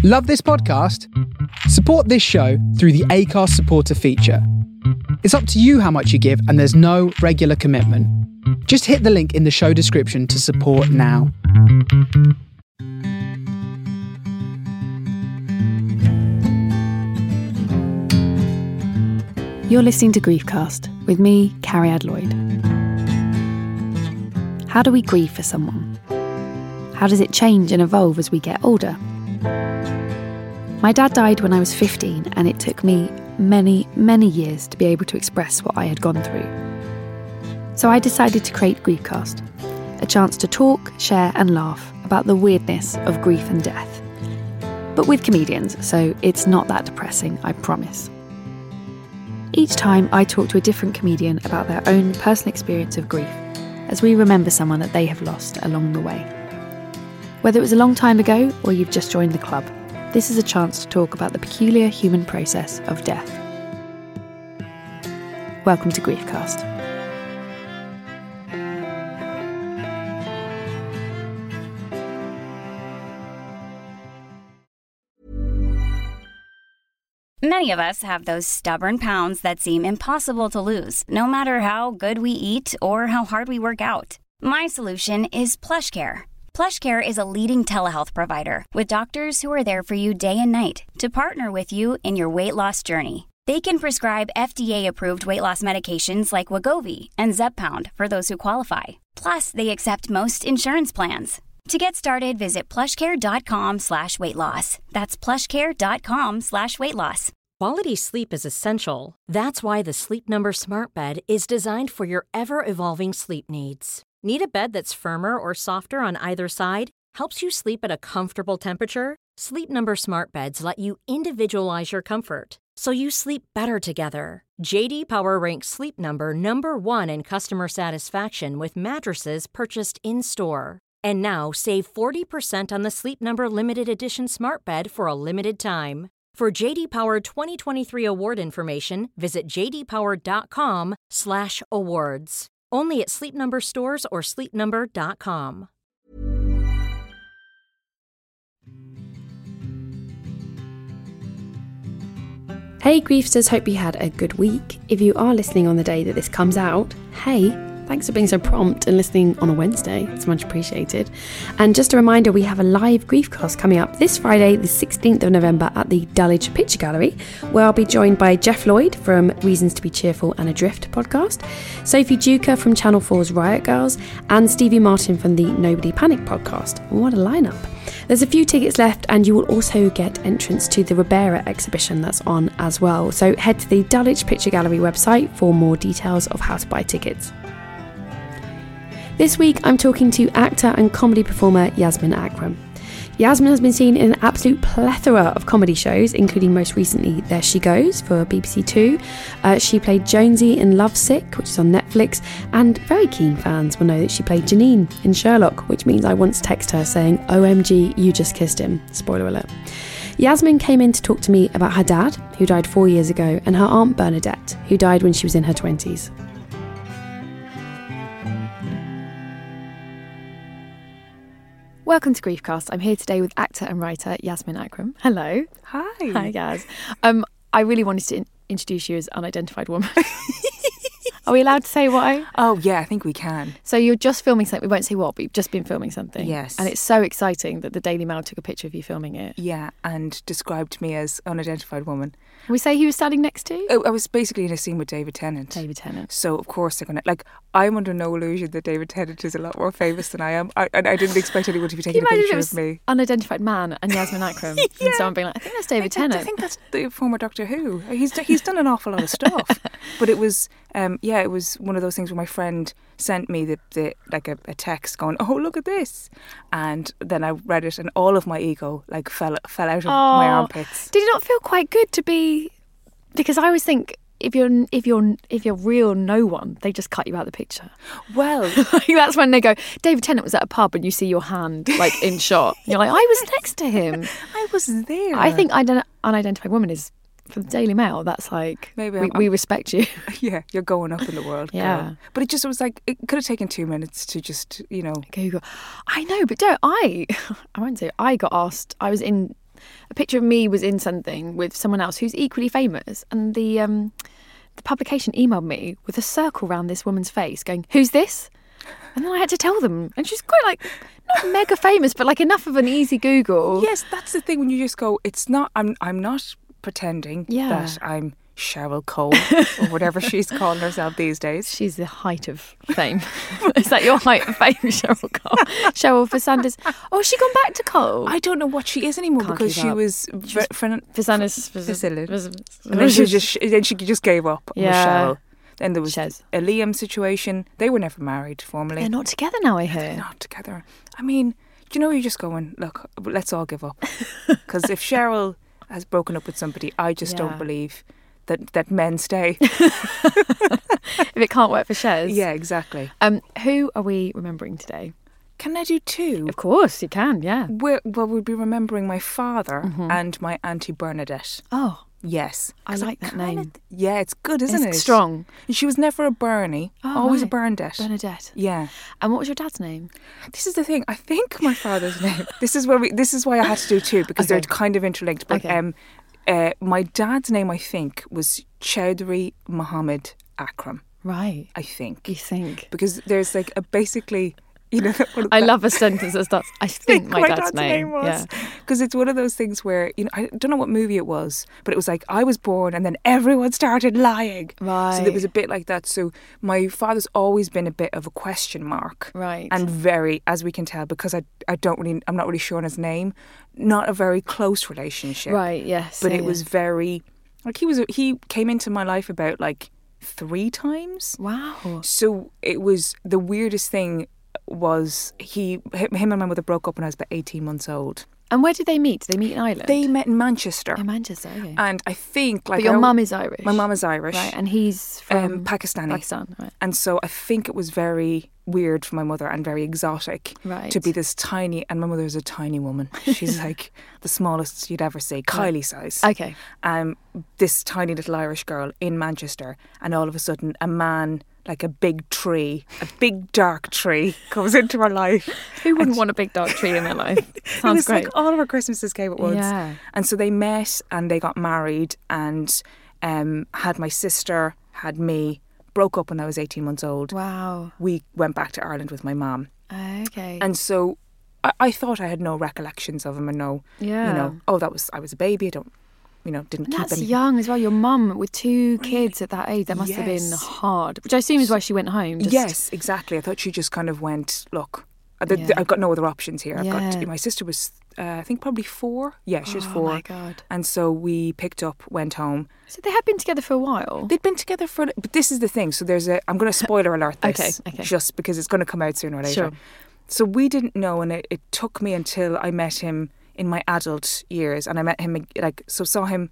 Love this podcast? Support this show through the Acast supporter feature. It's up to you how much you give, and there's no regular commitment. Just hit the link in the show description to support now. You're listening to Griefcast with me, Carrie Lloyd. How do we grieve for someone? How does it change and evolve as we get older? My dad died when I was 15, and it took me many, many years to be able to express what I had gone through. So I decided to create Griefcast, a chance to talk, share and laugh about the weirdness of grief and death. But with comedians, so it's not that depressing, I promise. Each time I talk to a different comedian about their own personal experience of grief, as we remember someone that they have lost along the way. Whether it was a long time ago or you've just joined the club, this is a chance to talk about the peculiar human process of death. Welcome to Griefcast. Many of us have those stubborn pounds that seem impossible to lose, no matter how good we eat or how hard we work out. My solution is PlushCare. PlushCare is a leading telehealth provider with doctors who are there for you day and night to partner with you in your weight loss journey. They can prescribe FDA-approved weight loss medications like Wegovy and Zepbound for those who qualify. Plus, they accept most insurance plans. To get started, visit plushcare.com/weightloss. That's plushcare.com/weightloss. Quality sleep is essential. That's why the Sleep Number Smart Bed is designed for your ever-evolving sleep needs. Need a bed that's firmer or softer on either side? Helps you sleep at a comfortable temperature? Sleep Number Smart Beds let you individualize your comfort, so you sleep better together. J.D. Power ranks Sleep Number number 1 in customer satisfaction with mattresses purchased in-store. And now, save 40% on the Sleep Number Limited Edition Smart Bed for a limited time. For J.D. Power 2023 award information, visit jdpower.com/awards. Only at Sleep Number stores or sleepnumber.com. Hey Griefsters, hope you had a good week. If you are listening on the day that this comes out, hey, thanks for being so prompt and listening on a Wednesday. It's much appreciated. And just a reminder, we have a live Griefcast coming up this Friday, the 16th of November at the Dulwich Picture Gallery, where I'll be joined by Jeff Lloyd from Reasons to be Cheerful and Adrift podcast, Sophie Duker from Channel 4's Riot Girls, and Stevie Martin from the Nobody Panic podcast. What a lineup. There's a few tickets left, and you will also get entrance to the Ribera exhibition that's on as well. So head to the Dulwich Picture Gallery website for more details of how to buy tickets. This week, I'm talking to actor and comedy performer Yasmin Akram. Yasmin has been seen in an absolute plethora of comedy shows, including most recently There She Goes for BBC Two. She played Jonesy in Lovesick, which is on Netflix, and very keen fans will know that she played Janine in Sherlock, which means I once texted her saying, "OMG, you just kissed him." Spoiler alert. Yasmin came in to talk to me about her dad, who died 4 years ago, and her aunt Bernadette, who died when she was in her 20s. Welcome to Griefcast. I'm here today with actor and writer Yasmin Akram. Hello. Hi. Hi, Yas. I really wanted to introduce you as unidentified woman. Are we allowed to say why? Oh, yeah, I think we can. So you're just filming something. We won't say what, but you've just been filming something. Yes. And it's so exciting that the Daily Mail took a picture of you filming it. Yeah, and described me as unidentified woman. Can we say who was standing next to you? Oh, I was basically in a scene with David Tennant. David Tennant. So, of course, they're going to... Like, I'm under no illusion that David Tennant is a lot more famous than I am. I didn't expect anyone to be taking a picture of me. Unidentified man and Yasmin Akram. Yeah. And someone being like, I think that's David Tennant. I think that's the former Doctor Who. He's done an awful lot of stuff. But it was... it was one of those things where my friend sent me a text going, "Oh, look at this," and then I read it, and all of my ego fell out of my armpits. Did it not feel quite good to be? Because I always think if you're real no one, they just cut you out of the picture. Well, that's when they go, David Tennant was at a pub and you see your hand in shot. You're like, I was next to him. I was there. I think unidentified woman is. For the Daily Mail, that's maybe we respect you. Yeah, you're going up in the world. Yeah. Girl. But it was it could have taken 2 minutes to just, Google. I know, but I won't say, I got asked, I was in a picture of me was in something with someone else who's equally famous, and the publication emailed me with a circle around this woman's face going, "Who's this?" And then I had to tell them. And she's quite like, not mega famous, but like enough of an easy Google. Yes, that's the thing when you just go, it's not, I'm not pretending Yeah. that I'm Cheryl Cole or whatever she's calling herself these days. She's the height of fame. Is that your height of fame, Cheryl Cole? Cheryl Fernandez. Oh, has she gone back to Cole? I don't know what she is anymore Can't because keep she up. was Fernandez. and then she just gave up with Yeah. Cheryl. Then there was Shez. a Liam situation. They were never married formally. They're not together now, I They're hear. not together. I mean, do you know, you're just going, look, let's all give up. Because if Cheryl has broken up with somebody, I just Yeah. don't believe that men stay. If it can't work for Shez. Yeah, exactly. Who are we remembering today? Can I do two? Of course, you can, yeah. We'll be remembering my father Mm-hmm. and my Auntie Bernadette. Oh, Yes. I 'Cause like that kinda- name. Yeah, it's good, isn't it's it? strong. She was never a Bernie, Oh, always a right. Bernadette. Bernadette. Yeah. And what was your dad's name? This is the thing. I think my father's name. This is why I had to do two because Okay. they're kind of interlinked. But Okay. my dad's name, I think, was Chowdhury Muhammad Akram. Right. I think You think? because there's like a basically, you know. I love a sentence that starts, I think my dad's name. was. Because it's one of those things where, you know, I don't know what movie it was, but it was like I was born and then everyone started lying. Right. So it was a bit like that. So my father's always been a bit of a question mark. Right. And very, as we can tell, because I'm not really sure on his name, not a very close relationship. Right, yes. But yeah, it was very, like he came into my life about like 3 times. Wow. So it was the weirdest thing was him and my mother broke up when I was about 18 months old. And where did they meet? Did they meet in Ireland? They met in Manchester. In Manchester, okay. And I think like But your mum is Irish. my mum is Irish. Right, and he's from Pakistani. Pakistan, right. And so I think it was very weird for my mother and very exotic Right. to be this tiny, and my mother is a tiny woman. She's like the smallest you'd ever see, Kylie size. Okay. This tiny little Irish girl in Manchester, and all of a sudden a man, like a big tree, a big dark tree, comes into her life. Who wouldn't want a big dark tree in their life? It Sounds was great. like all of our Christmases came at once. Yeah. And so they met and they got married and had my sister, had me, broke up when I was 18 months old. Wow. We went back to Ireland with my mum. Okay. And so I thought I had no recollections of him and no, Yeah. you know, I was a baby, didn't And keep that's any. young as well. Your mum with 2 kids at that age, that must have been Yes. hard. Which I assume is why she went home. Just, Yes, exactly. I thought she just kind of went, look, Yeah. I've got no other options here. Yeah. My sister was, I think, probably 4. Yeah, she was 4. Oh my God. And so we picked up, went home. So they had been together for a while. They'd been together for, but this is the thing. So I'm going to spoiler alert this, Okay. just because it's going to come out sooner or later. Sure. So we didn't know, and it took me until I met him in my adult years, and I met him saw him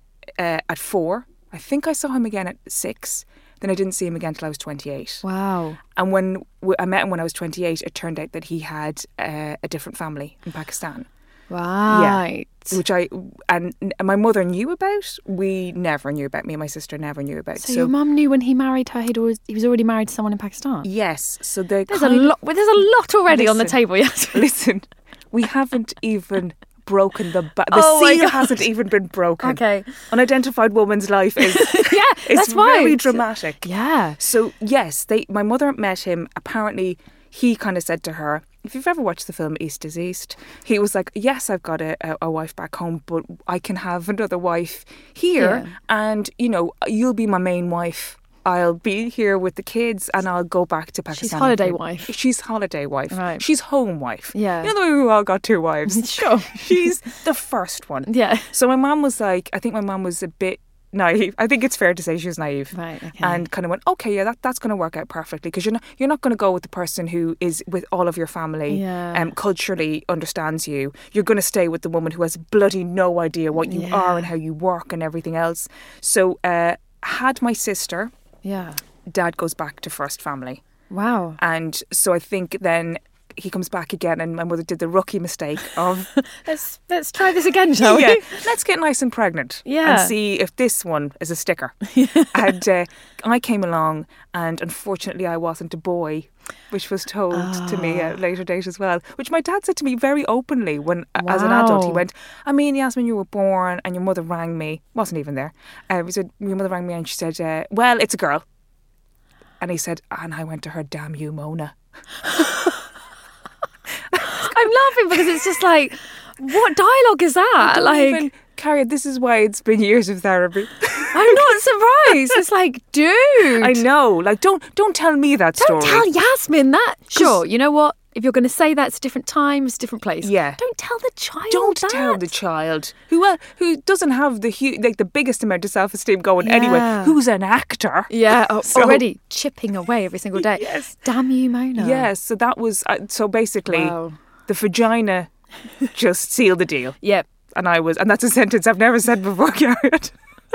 at 4. I think I saw him again at 6. Then I didn't see him again until I was 28. Wow. And when I met him when I was 28, it turned out that he had a different family in Pakistan. Right. Which and my mother knew about. We never knew about. Me and my sister never knew about. So your mum knew when he married her, he was already married to someone in Pakistan. Yes. So there's There's a lot already on the Listen. table. Yes. Listen, we haven't even broken the Oh my seal God. hasn't even been broken. Okay. Unidentified woman's life is Yeah, it's that's right. very dramatic. Yeah. So yes, my mother met him. Apparently, he kind of said to her, if you've ever watched the film East is East, he was like, yes, I've got a wife back home, but I can have another wife here, Yeah. and you'll be my main wife. I'll be here with the kids and I'll go back to Pakistan. She's holiday wife. She's holiday wife. Right. She's home wife. Yeah. You know the way we all got 2 wives? Sure. She's the first one. Yeah. So my mum was like, I think my mum was a bit naive. I think it's fair to say she was naive. Right. Okay. And kind of went, okay, yeah, that's going to work out perfectly, because you're not going to go with the person who is with all of your family, Yeah. culturally understands you. You're going to stay with the woman who has bloody no idea what you Yeah. are and how you work and everything else. So had my sister, Yeah. Dad goes back to first family. Wow. And so I think then he comes back again, and my mother did the rookie mistake of Let's try this again, shall we? yeah, let's get nice and pregnant, Yeah. and see if this one is a sticker. And I came along, and unfortunately I wasn't a boy. which was told to me at a later date as well, which my dad said to me very openly when, as an adult, he went, Yasmin, you were born and your mother rang me. Wasn't even there. He said, your mother rang me and she said, well, it's a girl. And he said, and I went to her, damn you, Mona. I'm laughing because it's just like, what dialogue is that? Even carry it. This is why it's been years of therapy. I'm not surprised. It's like, dude. I know. Like, don't tell me that story. Don't tell Yasmin that. Sure, you know what? If you're going to say that, it's a different time, it's a different place. Yeah. Don't tell the child Don't that. tell the child who doesn't have the biggest amount of self-esteem going anyway, who's an actor. Yeah, already chipping away every single day. Yes. Damn you, Mona. Yes, so that was, so basically, the vagina just sealed the deal. Yep. And that's a sentence I've never said before, Garrett.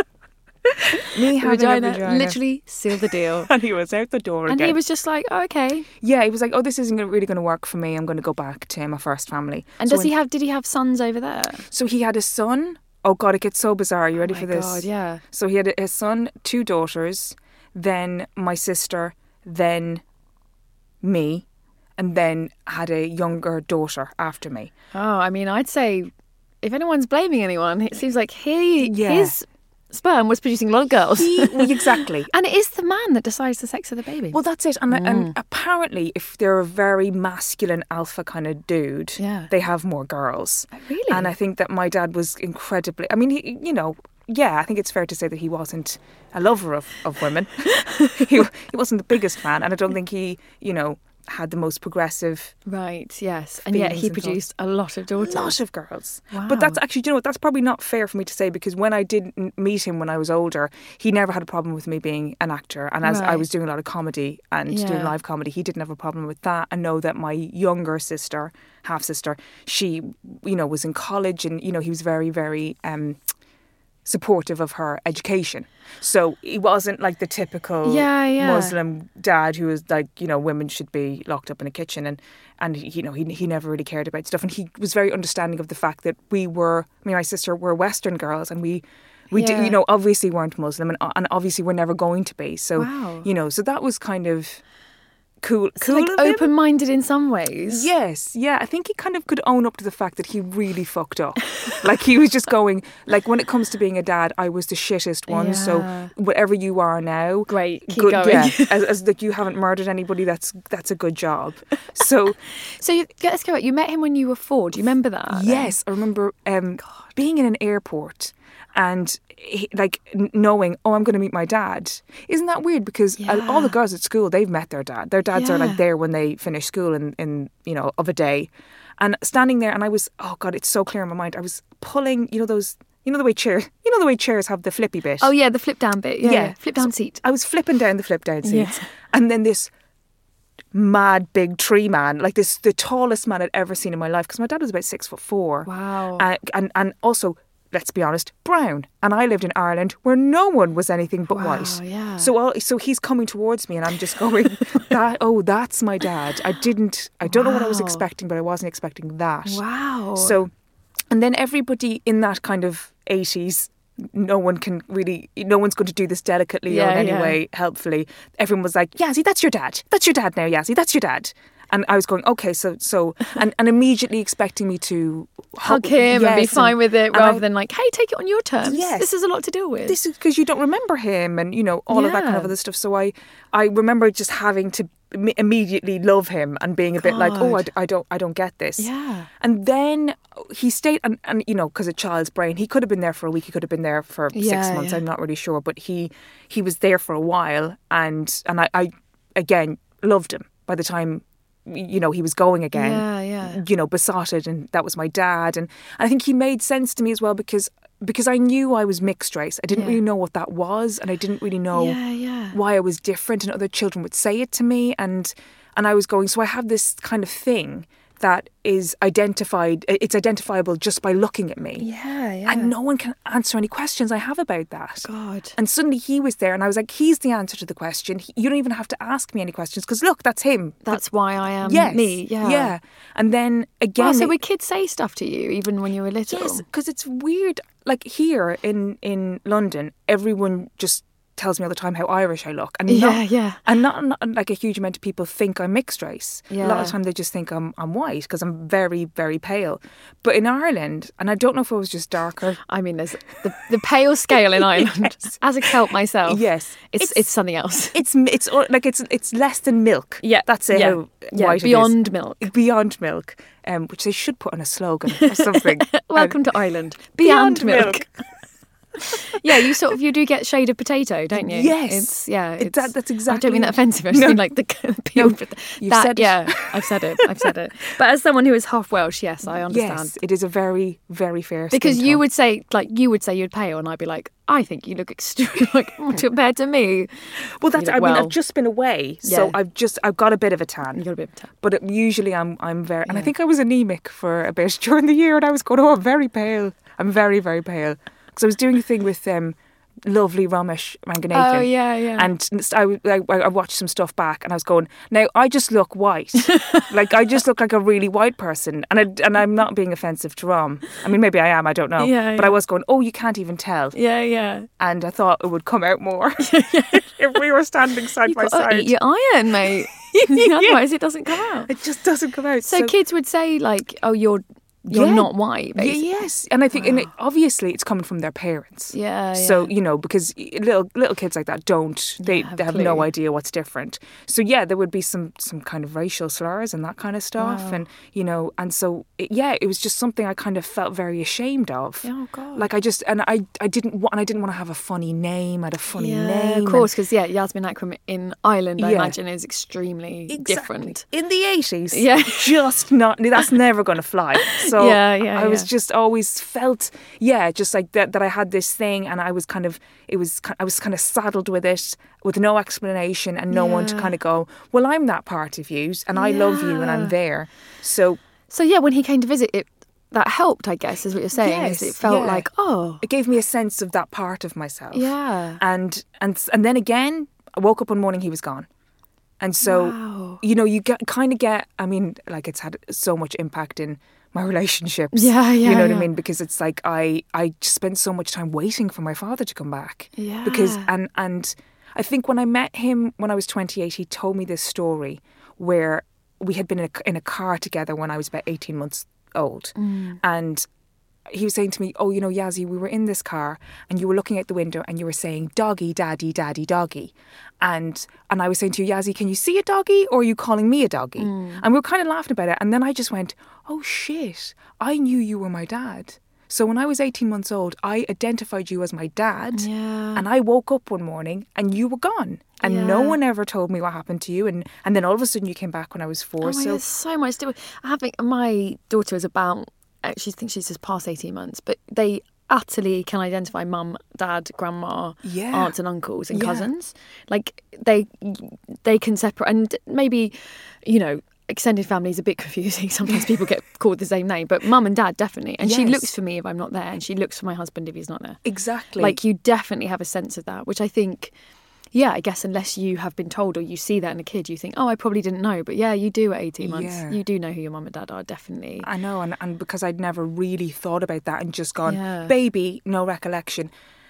Me having vagina, a vagina literally sealed the deal. And he was out the door and again. he was just like, oh, okay. Yeah, he was like, oh, this isn't really going to work for me. I'm going to go back to my first family. And did he have sons over there? So he had a son. Oh God, it gets so bizarre. Are you ready for this? Oh my God, yeah. So he had a son, 2 daughters, then my sister, then me, and then had a younger daughter after me. Oh, I mean, I'd say if anyone's blaming anyone, it seems like his sperm was producing a lot of girls. Exactly. And it is the man that decides the sex of the baby. Well, that's it. And apparently, if they're a very masculine alpha kind of dude, they have more girls. Oh, really? And I think that my dad was incredibly... I mean, I think it's fair to say that he wasn't a lover of women. he wasn't the biggest fan. And I don't think he, had the most progressive... Right, yes. And yet he produced a lot of daughters. A lot of girls. Wow. But that's actually, that's probably not fair for me to say, because when I did meet him when I was older, he never had a problem with me being an actor. And as I was doing a lot of comedy and doing live comedy, he didn't have a problem with that. I know that my younger sister, half-sister, she, was in college and, he was very, very... supportive of her education. So he wasn't like the typical Muslim dad who was like, women should be locked up in a kitchen and he never really cared about stuff. And he was very understanding of the fact that me and my sister were Western girls and we did, obviously weren't Muslim and obviously we're never going to be. So, so that was kind of cool. So like open-minded in some ways. Yes, yeah. I think he kind of could own up to the fact that he really fucked up. Like he was just going, like when it comes to being a dad, I was the shittest one. Yeah. So whatever you are now, great, keep going. Yeah, as like you haven't murdered anybody, that's a good job. So let's go back. You met him when you were 4. Do you remember that? Yes, I remember being in an airport. And knowing, I'm going to meet my dad. Isn't that weird? Because all the girls at school, they've met their dad. Their dads are like there when they finish school in of a day. And standing there, and I was, oh God, it's so clear in my mind. I was pulling, the way chairs have the flippy bit. Oh yeah, the flip down bit. Yeah. Flip down seat. I was flipping down the flip down seats, and then this mad big tree man, like the tallest man I'd ever seen in my life. Because my dad was about 6'4". Wow. And also, let's be honest, brown. And I lived in Ireland where no one was anything but white. Yeah. So he's coming towards me and I'm just going, that's my dad. I don't know what I was expecting, but I wasn't expecting that. Wow. So, and then everybody in that kind of 80s, no one's going to do this delicately or in any way helpfully. Everyone was like, Yazzie, that's your dad. That's your dad now, Yazzie. That's your dad. And I was going, okay, so and immediately expecting me to hug him and be fine with it rather than like, hey, take it on your terms. Yes. This is a lot to deal with. This is because you don't remember him and, all of that kind of other stuff. So I remember just having to immediately love him and being a bit like, I don't get this. Yeah. And then he stayed and because a child's brain, he could have been there for a week, he could have been there for 6 months, I'm not really sure. But he was there for a while and I again loved him by the time he was going again, besotted, and that was my dad. And I think he made sense to me as well because I knew I was mixed race. I didn't really know what that was, and I didn't really know why I was different, and other children would say it to me. And I was going, so I have this kind of thing that is it's identifiable just by looking at me. Yeah. And no one can answer any questions I have about that. God. And suddenly he was there and I was like, he's the answer to the question. You don't even have to ask me any questions because look, that's him. That's why I am me. Yeah. Yeah. And then again... Wow, so would kids say stuff to you even when you were little? Yes, because it's weird. Like here in London, everyone just tells me all the time how Irish I look. And not like a huge amount of people think I'm mixed race. Yeah. A lot of the time they just think I'm white because I'm very, very pale. But in Ireland, and I don't know if I was just darker. I mean, there's the pale scale in Ireland. Yes. As a Celt myself, Yes, it's something else. It's like it's less than milk. Yeah, that's it. How white beyond it is. milk. Beyond milk, which they should put on a slogan or something. Welcome to Ireland. Beyond milk. Yeah, you do get shade of potato, don't you? Yes. That's exactly. I don't mean that offensive. I just mean like the peel. You've said it. Yeah, I've said it. But as someone who is half Welsh, yes, I understand. Yes, it is a very, very fair. Because skin you tone. would say you'd pale, and I'd be like, I think you look extreme, like compared to me. Well, that's. You I look mean, well. I've just been away, so I've got a bit of a tan. You got a bit of a tan. But usually I'm very, and I think I was anemic for a bit during the year, and I was going, I'm very pale. I'm very, very pale. Because I was doing a thing with lovely Ramesh Ranganathan. Oh, yeah. And I watched some stuff back and I was going, now I just look white. Like I just look like a really white person. And I'm not being offensive to Ram. I mean, maybe I am, I don't know. Yeah, but I was going, you can't even tell. Yeah. And I thought it would come out more if we were standing side by side. Eat your iron, mate. Otherwise it doesn't come out. It just doesn't come out. So kids would say like, you're not white, basically. Yes, and I think obviously it's coming from their parents. Yeah. So because little kids like that they have no idea what's different. So there would be some kind of racial slurs and that kind of stuff, and and so it was just something I kind of felt very ashamed of. Oh God! Like I didn't want to have a funny name. I had a funny name, of course, because Yasmin Akram in Ireland, I imagine, is extremely different. In the 80s, just not. That's never going to fly. So I was just always felt, just like that I had this thing, and I was kind of saddled with it with no explanation and no one to kind of go, well, I'm that part of you and I love you and I'm there. So when he came to visit, that helped, I guess, is what you're saying. Yes, it felt like, it gave me a sense of that part of myself. Yeah. And then again, I woke up one morning, he was gone. And so, you get, I mean, like it's had so much impact in my relationships. You know what I mean? Because it's like I spent so much time waiting for my father to come back. Yeah. Because and I think when I met him when I was 28, he told me this story where we had been in a car together when I was about 18 months old. And he was saying to me, Yazzie, we were in this car and you were looking out the window and you were saying, doggy, daddy, daddy, doggy. And I was saying to you, Yazzie, can you see a doggy or are you calling me a doggy? And we were kind of laughing about it. And then I just went, oh shit, I knew you were my dad. So when I was 18 months old, I identified you as my dad. Yeah. And I woke up one morning and you were gone. And no one ever told me what happened to you. And then all of a sudden you came back when I was 4. So there's so much to it. I think my daughter is about, she thinks she's just past 18 months, but they utterly can identify mum, dad, grandma, aunts and uncles and cousins. Like they can separate, and maybe, extended family is a bit confusing. Sometimes people get called the same name, but mum and dad definitely. And she looks for me if I'm not there, and she looks for my husband if he's not there. Exactly. Like you definitely have a sense of that, which I think, I guess unless you have been told or you see that in a kid, you think, I probably didn't know. But you do at 18 months. Yeah. You do know who your mum and dad are, definitely. I know, and because I'd never really thought about that and just gone, baby, no recollection.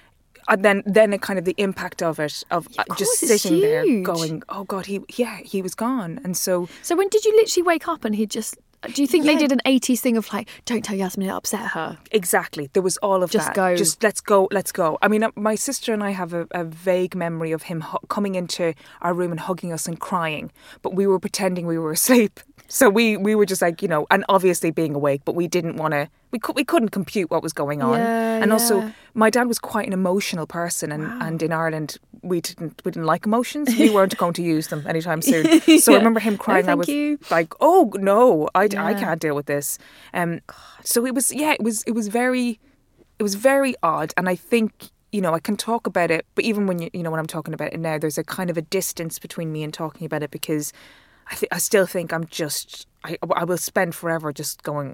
And then it kind of the impact of it, of just sitting there going, oh God, he was gone. And so when did you literally wake up and he just... Do you think they did an 80s thing of like, don't tell Yasmin, it'll upset her? Exactly. There was all of just that. Go. Just let's go. I mean, my sister and I have a vague memory of him coming into our room and hugging us and crying, but we were pretending we were asleep. So we were just like, and obviously being awake, but we didn't want to, we couldn't compute what was going on. And also, my dad was quite an emotional person, and in Ireland, we didn't like emotions. We weren't going to use them anytime soon. So I remember him crying. I was like, oh no, I can't deal with this. So it was very odd. And I think, I can talk about it, but even when when I'm talking about it now, there's a kind of a distance between me and talking about it, because I still think I'm just, I will spend forever just going,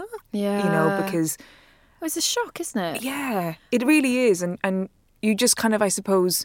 because... It's a shock, isn't it? Yeah, it really is. And you just kind of, I suppose,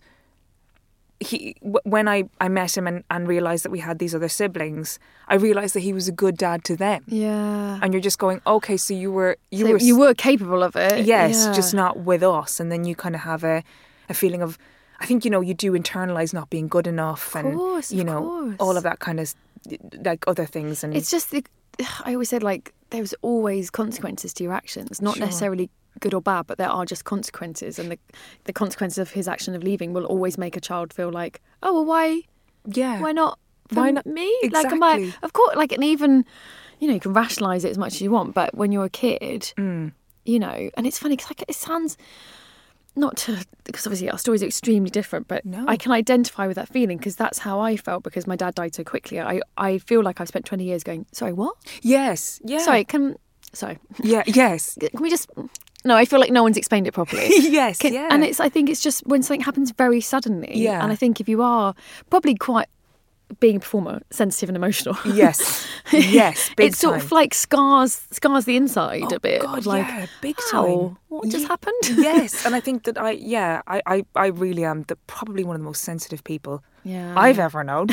when I met him and realised that we had these other siblings, I realised that he was a good dad to them. Yeah. And you're just going, okay, so you were capable of it. Yes, just not with us. And then you kind of have a feeling of, I think, you do internalise not being good enough and, course. all of that kind of, like, other things. And it's just, I always said, like, there's always consequences to your actions, not Sure. necessarily good or bad, but there are just consequences. And the consequences of his action of leaving will always make a child feel like, oh, well, why not for Why not? me? Exactly. Like, of course, like, and even, you can rationalise it as much as you want, but when you're a kid, and it's funny because it sounds, because obviously our stories are extremely different, but No. I can identify with that feeling because that's how I felt because my dad died so quickly. I feel like I've spent 20 years going, sorry, what? Yes. Yeah. Sorry. Yeah. Yes. Can we just... No, I feel like no one's explained it properly. Yes. Yeah. And I think it's just when something happens very suddenly. Yeah. And I think if you are probably quite, being a performer, sensitive and emotional. Yes. Yes. Big it sort time. of like scars the inside Oh, a bit. God, of like, yeah, big wow, time. what just happened? Yes, and I think that I really am probably one of the most sensitive people Yeah. I've ever known.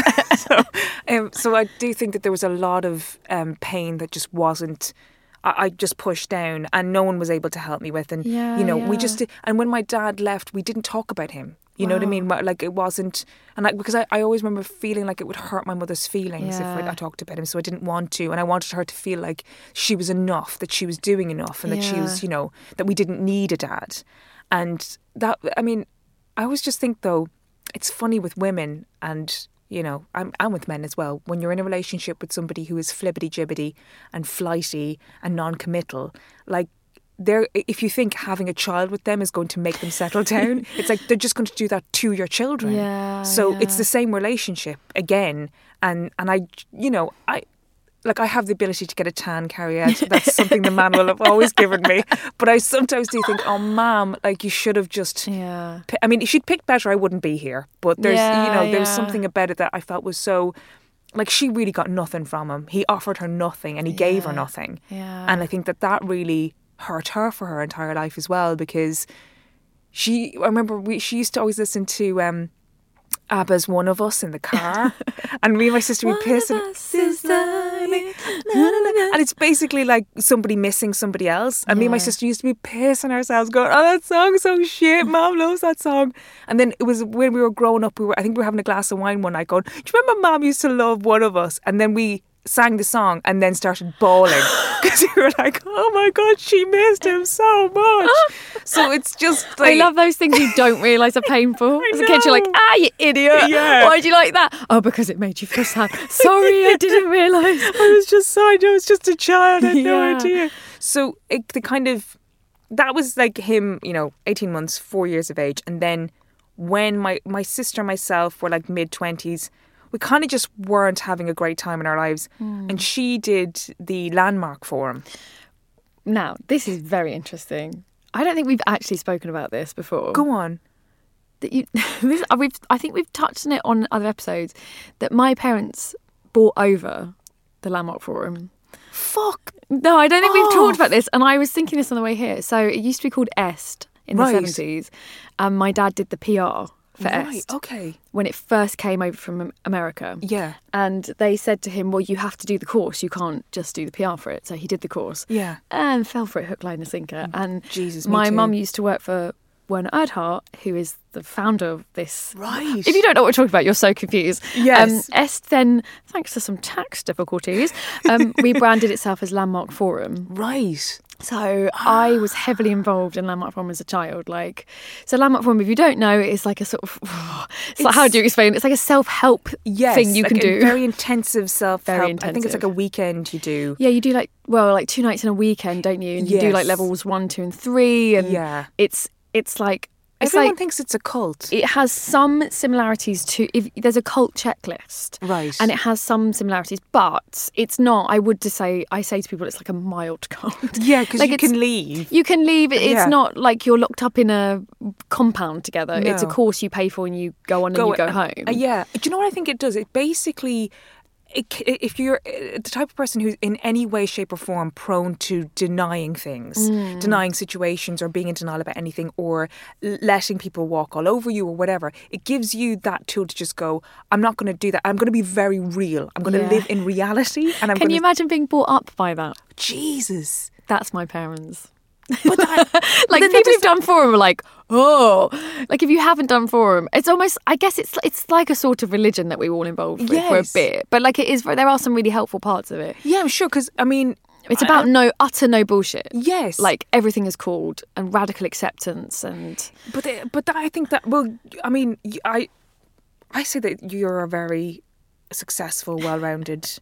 So I do think that there was a lot of pain that just wasn't. I just pushed down, and no one was able to help me with. And we just did, and when my dad left, we didn't talk about him. You know what I mean? Like it wasn't, and because I always remember feeling like it would hurt my mother's feelings if I talked about him. So I didn't want to, and I wanted her to feel like she was enough, that she was doing enough, and that she was, that we didn't need a dad. And that, I mean, I always just think though, it's funny with women and. And with men as well. When you're in a relationship with somebody who is flibbity-jibbity and flighty and non-committal, like if you think having a child with them is going to make them settle down, it's like they're just going to do that to your children. Yeah, so it's the same relationship again. And I have the ability to get a tan carry out. That's something the man will have always given me. But I sometimes do think, oh, Mum, like you should have just... Yeah. I mean, if she'd picked better, I wouldn't be here. But there's, there was something about it that I felt was so... Like, she really got nothing from him. He offered her nothing and he gave her nothing. Yeah. And I think that really hurt her for her entire life as well, because I remember she used to always listen to... ABBA's One of Us in the car, and me and my sister would piss and it's basically like somebody missing somebody else, and me and my sister used to be pissing ourselves going, oh, that song's so shit, Mom loves that song. And then it was when we were growing up, I think we were having a glass of wine one night going, do you remember Mom used to love One of Us? And then we sang the song and then started bawling because we were like, oh my God, she missed him so much. So it's just like, I love those things you don't realise are painful. As a kid, you're like, you idiot. Yeah. Why do you like that? Oh, because it made you feel sad. Sorry, I didn't realise. I was just a child. I had no idea. So that was like him, 18 months, 4 years of age. And then when my sister and myself were like mid-20s, we kind of just weren't having a great time in our lives. And she did the Landmark Forum. Now, this is very interesting. I don't think we've actually spoken about this before. Go on. I think we've touched on it on other episodes, that my parents bought over the Landmark Forum. Fuck. No, I don't think we've talked about this. And I was thinking this on the way here. So it used to be called EST in the 70s. And my dad did the PR for EST. Okay. When it first came over from America. Yeah. And they said to him, well, you have to do the course. You can't just do the PR for it. So he did the course. Yeah. And fell for it hook, line and sinker. And Jesus, my me too. mum used to work for Werner Erdhart, who is the founder of this. Right. If you don't know what we're talking about, you're so confused. Yes. EST then, thanks to some tax difficulties, rebranded itself as Landmark Forum. Right. So I was heavily involved in Landmark Forum as a child. So Landmark Forum, if you don't know, it's like a sort of, it's like, how do you explain it? It's like a self-help thing you can do. Very intensive self-help. Very intensive. I think it's like a weekend you do. Yeah, you do like 2 nights in a weekend, don't you? And you do like levels 1, 2 and 3. And it's like... Everyone thinks it's a cult. It has some similarities to... There's a cult checklist. Right. And it has some similarities, but it's not... I say to people it's like a mild cult. Yeah, because you can leave. You can leave. It's not like you're locked up in a compound together. No. It's a course you pay for and you go on and you go home. Yeah. Do you know what I think it does? It basically... If you're the type of person who's in any way, shape or form prone to denying things, denying situations or being in denial about anything or letting people walk all over you or whatever, it gives you that tool to just go, I'm not going to do that. I'm going to be very real. I'm going to live in reality. And Can you imagine being brought up by that? Jesus. That's my parents. But like people done forum, we're like, oh, like if you haven't done forum, it's almost, I guess it's like a sort of religion that we're all involved with for a bit. But like it is, there are some really helpful parts of it. Yeah, I'm sure, because I mean, it's about utter no bullshit. Yes, like everything is called and radical acceptance and. But I think that, well, I mean, I say that you're a very successful, well-rounded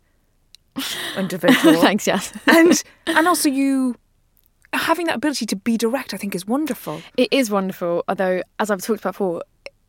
individual. Thanks, yes. and also you having that ability to be direct, I think, is wonderful. It is wonderful, although, as I've talked about before,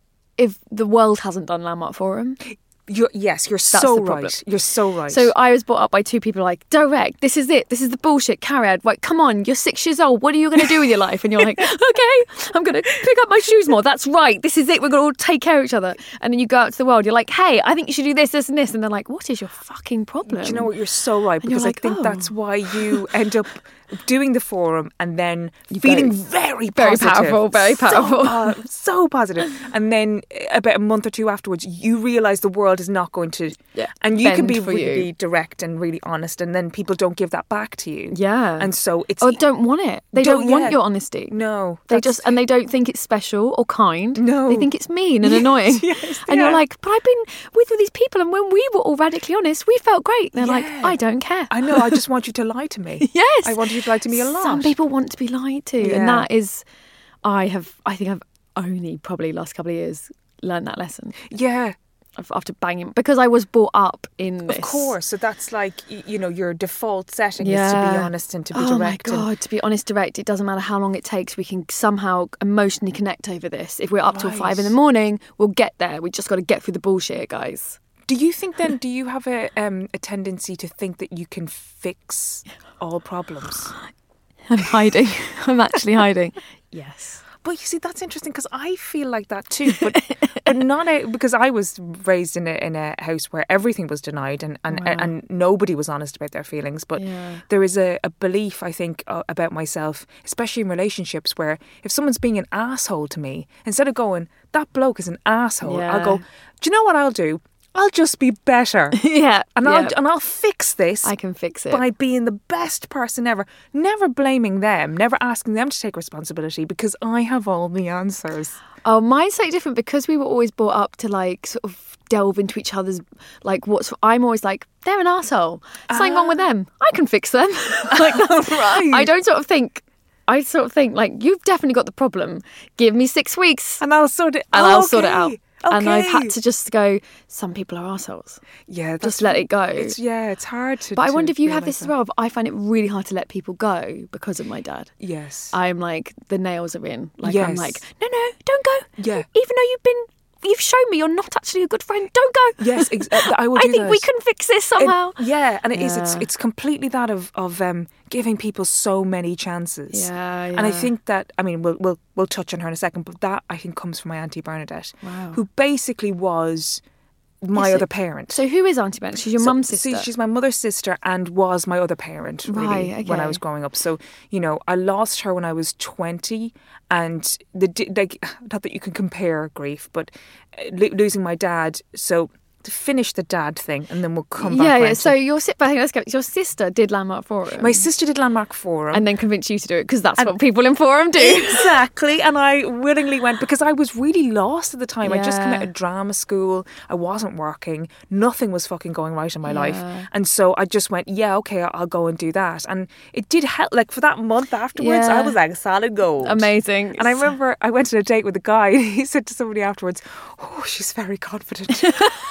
if the world hasn't done Landmark Forum... You're so right. You're so right. So I was brought up by two people like, direct, this is it. This is the bullshit. Carry on. Like, come on, you're 6 years old. What are you going to do with your life? And you're like, okay, I'm going to pick up my shoes more. That's right. This is it. We're going to all take care of each other. And then you go out to the world. You're like, hey, I think you should do this, this and this. And they're like, what is your fucking problem? Do you know what? You're so right. Because like, I think that's why you end up doing the forum and then feeling very positive. Very powerful. So positive. And then about a month or two afterwards, you realise the world is not going to... Yeah. And you can be really direct and really honest, and then people don't give that back to you. Yeah. And so it's... Or don't want it. They don't want your honesty. No. And they don't think it's special or kind. No. They think it's mean and annoying. Yes, and you're like, but I've been with all these people, and when we were all radically honest, we felt great. And they're like, I don't care. I know, I just want you to lie to me. Yes. I want you to lie to me a lot. Some people want to be lied to. Yeah. And that is, I think I've only probably last couple of years learned that lesson. Yeah. After banging, because I was brought up in this. Of course. So that's like, your default setting is to be honest and to be direct. Oh my God, to be honest, direct. It doesn't matter how long it takes. We can somehow emotionally connect over this. If we're up till 5 a.m, we'll get there. We just got to get through the bullshit, guys. Do you think then, do you have a tendency to think that you can fix all problems? I'm hiding. I'm actually hiding. Yes. But you see, that's interesting because I feel like that too, but not because I was raised in a house where everything was denied and nobody was honest about their feelings. But there is a belief, I think, about myself, especially in relationships, where if someone's being an asshole to me, instead of going, that bloke is an asshole, I'll go, do you know what I'll do? I'll just be better. I'll fix this. I can fix it. By being the best person ever. Never blaming them. Never asking them to take responsibility because I have all the answers. Oh, mine's slightly different because we were always brought up to like sort of delve into each other's like I'm always like, they're an arsehole. Something wrong with them. I can fix them. Like right. I sort of think like, you've definitely got the problem. Give me 6 weeks. And I'll sort it out. Okay. And I've had to just go, some people are assholes. Yeah. Just let it go. It's hard to... But I wonder if you have this as well. But I find it really hard to let people go because of my dad. Yes. I'm like, the nails are in. Like, yes. I'm like, no, don't go. Yeah. Even though you've shown me you're not actually a good friend, don't go. Yes, I will do I think we can fix this somehow. And it is. It's completely that of giving people so many chances. Yeah. And I think that, I mean, we'll touch on her in a second, but that I think comes from my Auntie Bernadette, who basically was my other parent. So who is Auntie Bernadette? She's your mum's sister? She's my mother's sister and was my other parent, really, when I was growing up. So, I lost her when I was 20, and not that you can compare grief, but losing my dad, so... to finish the dad thing, and then we'll come back. Yeah. So your sister did Landmark Forum. My sister did Landmark Forum, and then convinced you to do it because that's what people in Forum do. Exactly. And I willingly went because I was really lost at the time. I'd just come out of drama school. I wasn't working. Nothing was fucking going right in my life, and so I just went, okay, I'll go and do that. And it did help. Like for that month afterwards, I was like solid gold. Amazing. And I remember I went on a date with a guy. And he said to somebody afterwards, "Oh, she's very confident."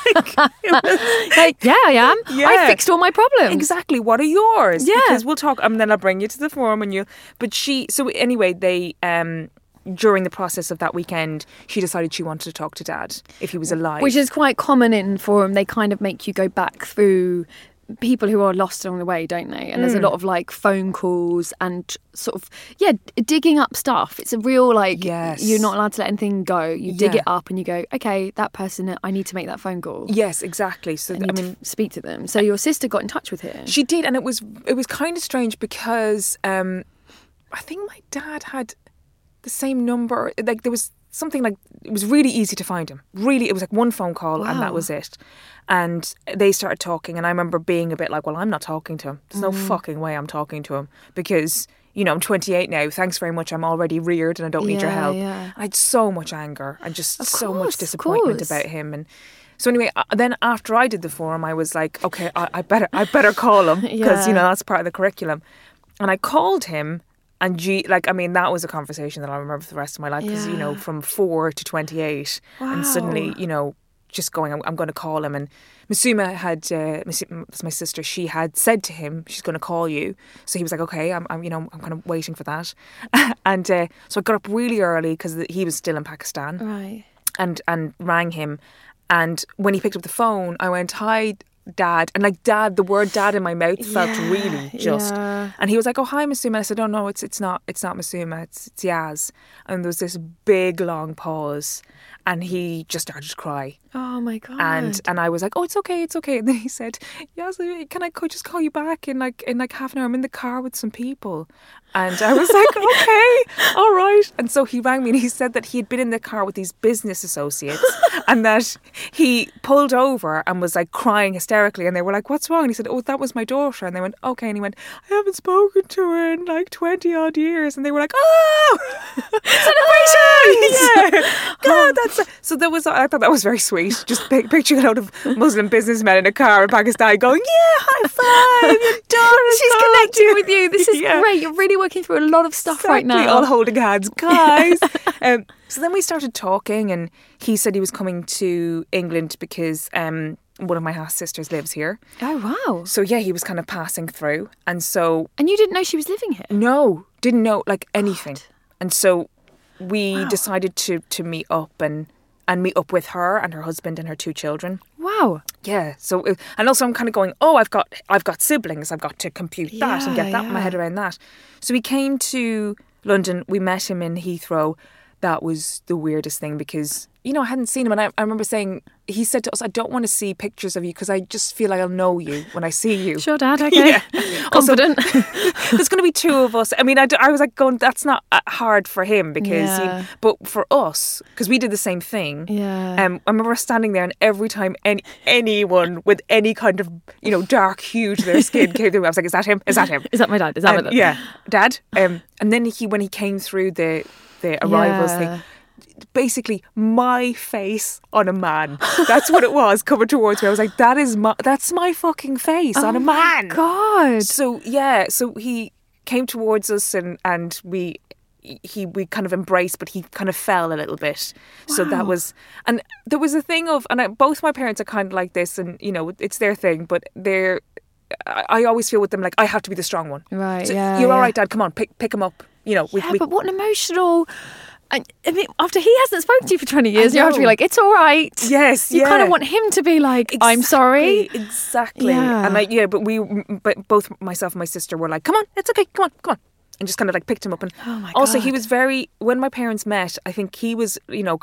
Like, I am. Yeah. I fixed all my problems. Exactly. What are yours? Yeah. Because we'll talk, and then I'll bring you to the forum, so anyway, they during the process of that weekend, she decided she wanted to talk to Dad if he was alive, which is quite common in Forum. They kind of make you go back through people who are lost along the way, don't they? And there's a lot of like phone calls and sort of digging up stuff. It's a real you're not allowed to let anything go. You dig it up and you go, okay, that person, I need to make that phone call. Yes, exactly. So I need to speak to them. So your sister got in touch with him. She did, and it was kind of strange because I think my dad had the same number. Like there was something like, it was really easy to find him. Really, it was like one phone call and that was it. And they started talking, and I remember being a bit like, well, I'm not talking to him. There's no fucking way I'm talking to him because, I'm 28 now. Thanks very much. I'm already reared and I don't need your help. Yeah. I had so much anger and just so much course, disappointment about him. And so anyway, then after I did the forum, I was like, okay, I better call him because that's part of the curriculum. And I called him, and that was a conversation that I remember for the rest of my life because from 4 to 28, and suddenly just going, I'm going to call him. And Masuma had, my sister, she had said to him, she's going to call you. So he was like, okay, I'm kind of waiting for that. And so I got up really early because he was still in Pakistan. Right. And rang him. And when he picked up the phone, I went, hi, Dad. And Dad, the word Dad in my mouth felt really just. Yeah. And he was like, oh, hi, Masuma. I said, oh, no, it's not Masuma. It's Yaz. And there was this big, long pause. And he just started to cry. Oh my God. And I was like, oh, it's okay. And then he said, Yaz, can I just call you back in half an hour? I'm in the car with some people. And I was like, okay, all right. And so he rang me and he said that he had been in the car with these business associates and that he pulled over and was crying hysterically. And they were like, what's wrong? And he said, oh, that was my daughter. And they went, okay. And he went, I haven't spoken to her in 20 odd years. And they were like, oh, celebration! Yeah. God, so I thought that was very sweet. Just picturing a load of Muslim businessmen in a car in Pakistan going, yeah, high five, your daughter's She's connecting with you. This is great. You're really working through a lot of stuff right now. All holding hands, guys. So then we started talking, and he said he was coming to England because one of my half sisters lives here. Oh wow! So yeah, he was kind of passing through, and you didn't know she was living here? No, didn't know anything. God. And so we decided to meet up and meet up with her and her husband and her 2 children. Wow. Yeah. So, and also I'm kind of going, oh, I've got siblings. I've got to compute that and get my head around that. So we came to London. We met him in Heathrow. That was the weirdest thing because, I hadn't seen him. And I remember saying, he said to us, I don't want to see pictures of you because I just feel like I'll know you when I see you. Sure, Dad. Okay. Yeah. Confident. Also, there's going to be 2 of us. I mean, I was going, that's not hard for him because, but for us, because we did the same thing. Yeah. I remember standing there and every time anyone with any kind of, dark hue to their skin came through, I was like, is that him? Is that him? Is that my dad? Is that my dad? Yeah. Dad. And then when he came through the arrivals thing, basically my face on a man. That's what it was coming towards me. I was like, that's my fucking face on a man. God. So yeah, so he came towards us and we kind of embraced, but he kind of fell a little bit. Wow. So that was, and there was a thing of, and both my parents are kind of like this, and it's their thing, but I always feel with them I have to be the strong one. Right. So yeah. You're all right, Dad. Come on, pick him up. But what an emotional. I mean, after he hasn't spoken to you for 20 years, you have to be like, it's all right. Yes, you kind of want him to be like, I'm sorry. Exactly. Yeah. And but both myself and my sister were like, come on, it's okay, come on. And just kind of picked him up. And also he was when my parents met, I think he was,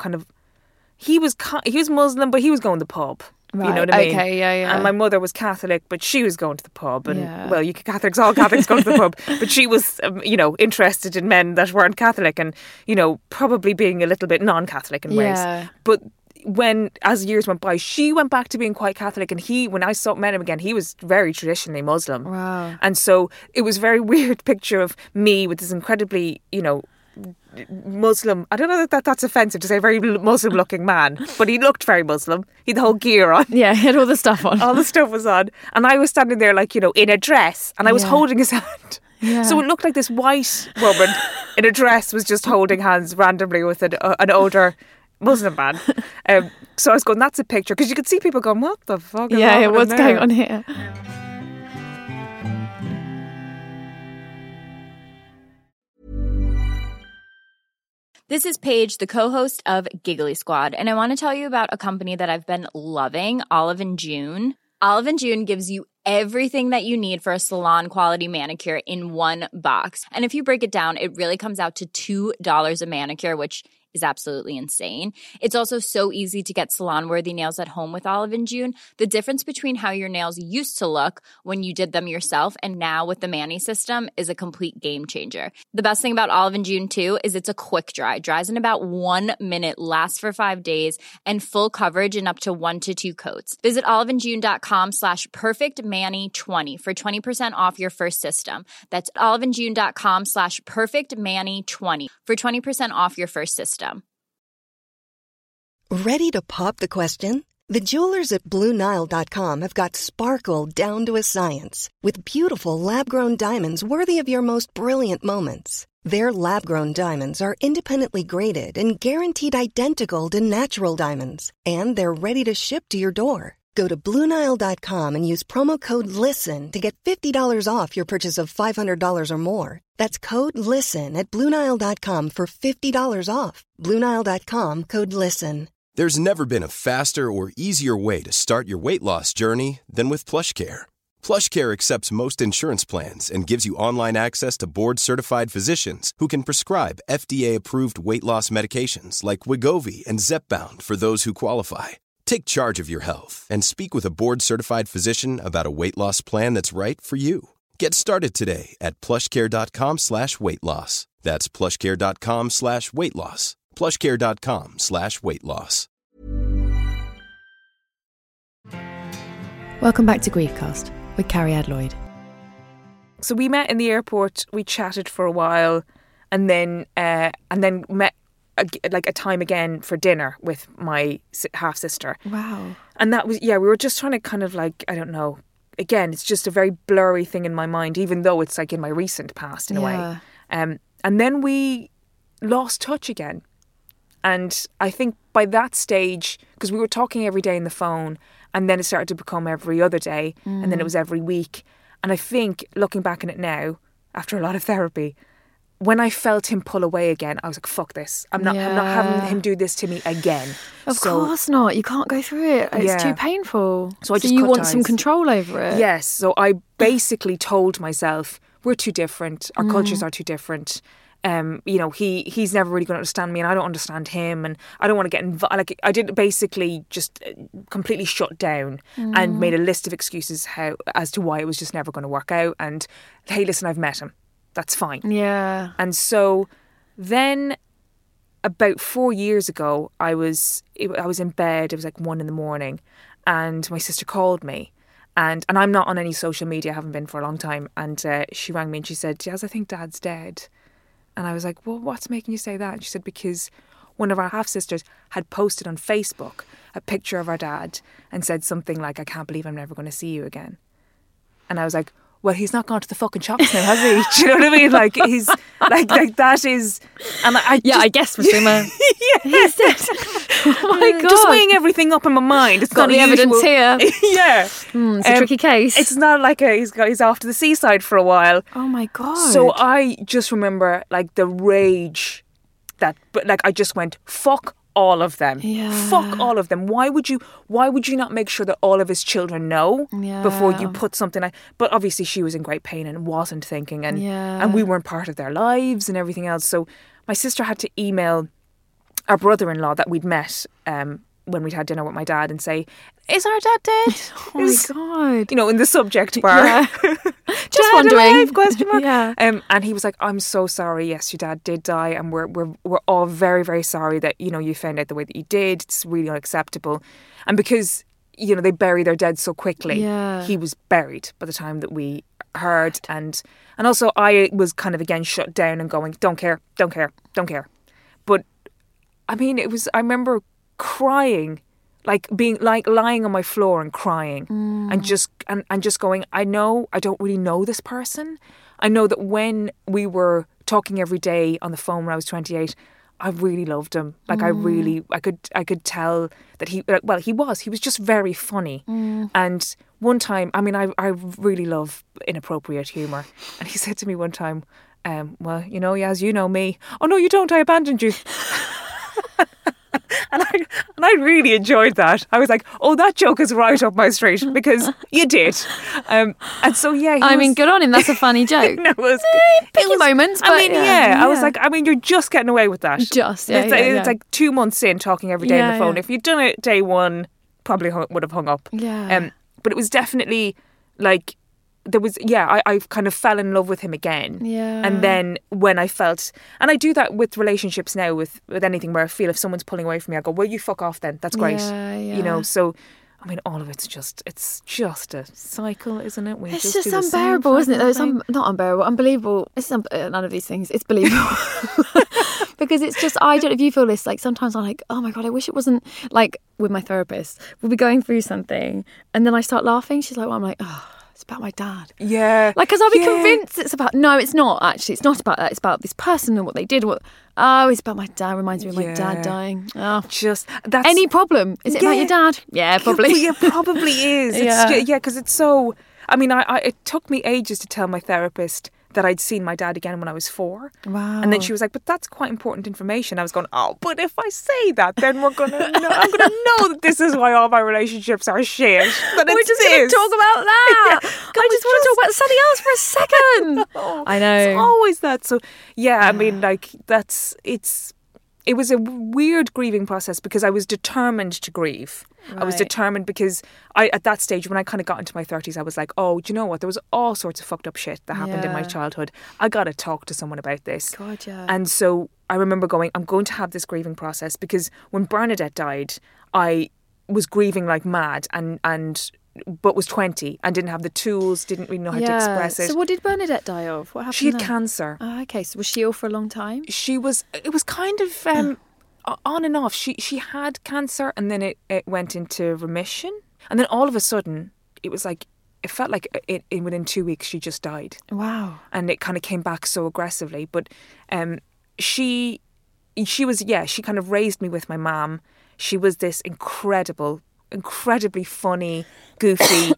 he was Muslim, but he was going to the pub. Right. You know what I mean? Okay, yeah. And my mother was Catholic, but she was going to the pub. And, all Catholics go to the pub. But she was, interested in men that weren't Catholic and, probably being a little bit non-Catholic in ways. But as years went by, she went back to being quite Catholic. And when I met him again, he was very traditionally Muslim. Wow. And so it was a very weird picture of me with this incredibly, Muslim, I don't know that that's offensive to say very Muslim looking man, but he looked very Muslim. He had the whole gear on. Yeah, he had all the stuff on. All the stuff was on. And I was standing there in a dress and I was holding his hand. Yeah. So it looked like this white woman in a dress was just holding hands randomly with an older Muslim man. So I was going, that's a picture. Because you could see people going, what the fuck is what's going on here? This is Paige, the co-host of Giggly Squad, and I want to tell you about a company that I've been loving, Olive & June. Olive & June gives you everything that you need for a salon-quality manicure in one box. And if you break it down, it really comes out to $2 a manicure, which is absolutely insane. It's also so easy to get salon-worthy nails at home with Olive & June. The difference between how your nails used to look when you did them yourself and now with the Mani system is a complete game changer. The best thing about Olive & June too is it's a quick dry. Dries in about 1 minute, lasts for 5 days, and full coverage in up to 1 to 2 coats. Visit oliveandjune.com/perfectmani20 for 20% off your first system. That's oliveandjune.com/perfectmani20 for 20% off your first system. Ready to pop the question? The jewelers at BlueNile.com have got sparkle down to a science with beautiful lab-grown diamonds worthy of your most brilliant moments. Their lab-grown diamonds are independently graded and guaranteed identical to natural diamonds, and they're ready to ship to your door. Go to BlueNile.com and use promo code LISTEN to get $50 off your purchase of $500 or more. That's code LISTEN at BlueNile.com for $50 off. BlueNile.com, code LISTEN. There's never been a faster or easier way to start your weight loss journey than with PlushCare. PlushCare accepts most insurance plans and gives you online access to board-certified physicians who can prescribe FDA-approved weight loss medications like Wegovy and Zepbound for those who qualify. Take charge of your health and speak with a board-certified physician about a weight loss plan that's right for you. Get started today at plushcare.com/weightloss. That's plushcare.com/weightloss. plushcare.com/weightloss. Welcome back to Griefcast with Carrie Lloyd. So we met in the airport, we chatted for a while, and then met a time again for dinner with my half-sister. Wow. And that was, we were just trying to kind of like, I don't know, again, it's just a very blurry thing in my mind, even though it's like in my recent past in a way. And then we lost touch again. And I think by that stage, because we were talking every day on the phone, and then it started to become every other day, and then it was every week. And I think, looking back on it now, after a lot of therapy, when I felt him pull away again, I was like, fuck this. I'm not having him do this to me again. Of course not. You can't go through it. It's too painful. So I just you cut want ties. some control over it. Yes. So I basically told myself, we're too different. Our cultures are too different. He's never really going to understand me, and I don't understand him, and I don't want to get involved. Like, I did basically just completely shut down and made a list of excuses as to why it was just never going to work out. And hey, listen, I've met him. That's fine. Yeah. And so then about 4 years ago, I was in bed. It was like 1 a.m, and my sister called me. And I'm not on any social media. I haven't been for a long time. And she rang me and she said, Jazz, I think Dad's dead. And I was like, well, what's making you say that? And she said, because one of our half-sisters had posted on Facebook a picture of our dad and said something like, I can't believe I'm never going to see you again. And I was like, well, he's not gone to the fucking shops now, has he? Do you know what I mean? Like, he's like that is, and I guess for Sima. He said, oh my God. Just weighing everything up in my mind. It's got the evidence here. Yeah, it's a tricky case. It's not like he's off to the seaside for a while. Oh my God. So I just remember like the rage but I just went, fuck all of them. Yeah. Fuck all of them. Why would you not make sure that all of his children know before you put something? But obviously she was in great pain and wasn't thinking, and we weren't part of their lives and everything else. So my sister had to email our brother-in-law that we'd met when we'd had dinner with my dad and say, is our dad dead? Oh my God. You know, in the subject bar. Yeah. Just wondering. Question mark. Yeah. And he was like, I'm so sorry. Yes, your dad did die, and we're all very, very sorry that, you know, you found out the way that you did. It's really unacceptable. And because, you know, they bury their dead so quickly, he was buried by the time that we heard. And also I was kind of again shut down and going, don't care. But I mean, I remember crying, like being like lying on my floor and crying and just going, I know I don't really know this person. I know that when we were talking every day on the phone when I was 28, I really loved him. Like I could tell that he was just very funny. And one time, I mean, I really love inappropriate humour. And he said to me one time, well, you know, Yaz, you know me. Oh no, you don't. I abandoned you. And I really enjoyed that. I was like, oh, that joke is right up my street, because you did. And so, yeah. I mean, good on him. That's a funny joke. No, it was picky moments, but I was like, I mean, you're just getting away with that. It's like 2 months in, talking every day on the phone. Yeah. If you'd done it day one, probably would have hung up. Yeah. But it was definitely like, I kind of fell in love with him again. Yeah. And then when I felt, and I do that with relationships now, with anything where I feel if someone's pulling away from me, I go, well, you fuck off then. That's great. Yeah. You know, so, I mean, all of it's just a cycle, isn't it? It's just unbearable, isn't it? It's not unbearable, unbelievable. It's none of these things. It's believable. Because it's just, I don't know if you feel this, like sometimes I'm like, oh my God, I wish it wasn't like with my therapist. We'll be going through something and then I start laughing. She's like, well, I'm like, oh, it's about my dad. Yeah. Like, because I'll be convinced it's about, no, it's not actually. It's not about that. It's about this person and what they did. It's about my dad. Reminds me of my dad dying. Oh. That's any problem? Is it about your dad? Yeah, probably. Well, it probably is. Because it's so, I mean, it took me ages to tell my therapist that I'd seen my dad again when I was 4. Wow. And then she was like, but that's quite important information. I was going, oh, but if I say that, then I'm going to know that this is why all my relationships are shit. We're just going to talk about that. I just want to talk about something else for a second. I know. It's always that. So, I mean, like, it was a weird grieving process because I was determined to grieve. Right. I was determined because at that stage, when I kind of got into my 30s, I was like, oh, do you know what? There was all sorts of fucked up shit that happened in my childhood. I got to talk to someone about this. God, yeah. And so I remember going, I'm going to have this grieving process, because when Bernadette died, I was grieving like mad but was 20 and didn't have the tools, didn't really know how to express it. So what did Bernadette die of? What happened? She had cancer. Oh, okay. So was she ill for a long time? It was kind of on and off. She had cancer and then it went into remission. And then all of a sudden, it was like, it felt like within 2 weeks she just died. Wow. And it kind of came back so aggressively. But she was, she kind of raised me with my mum. She was this incredibly funny, goofy,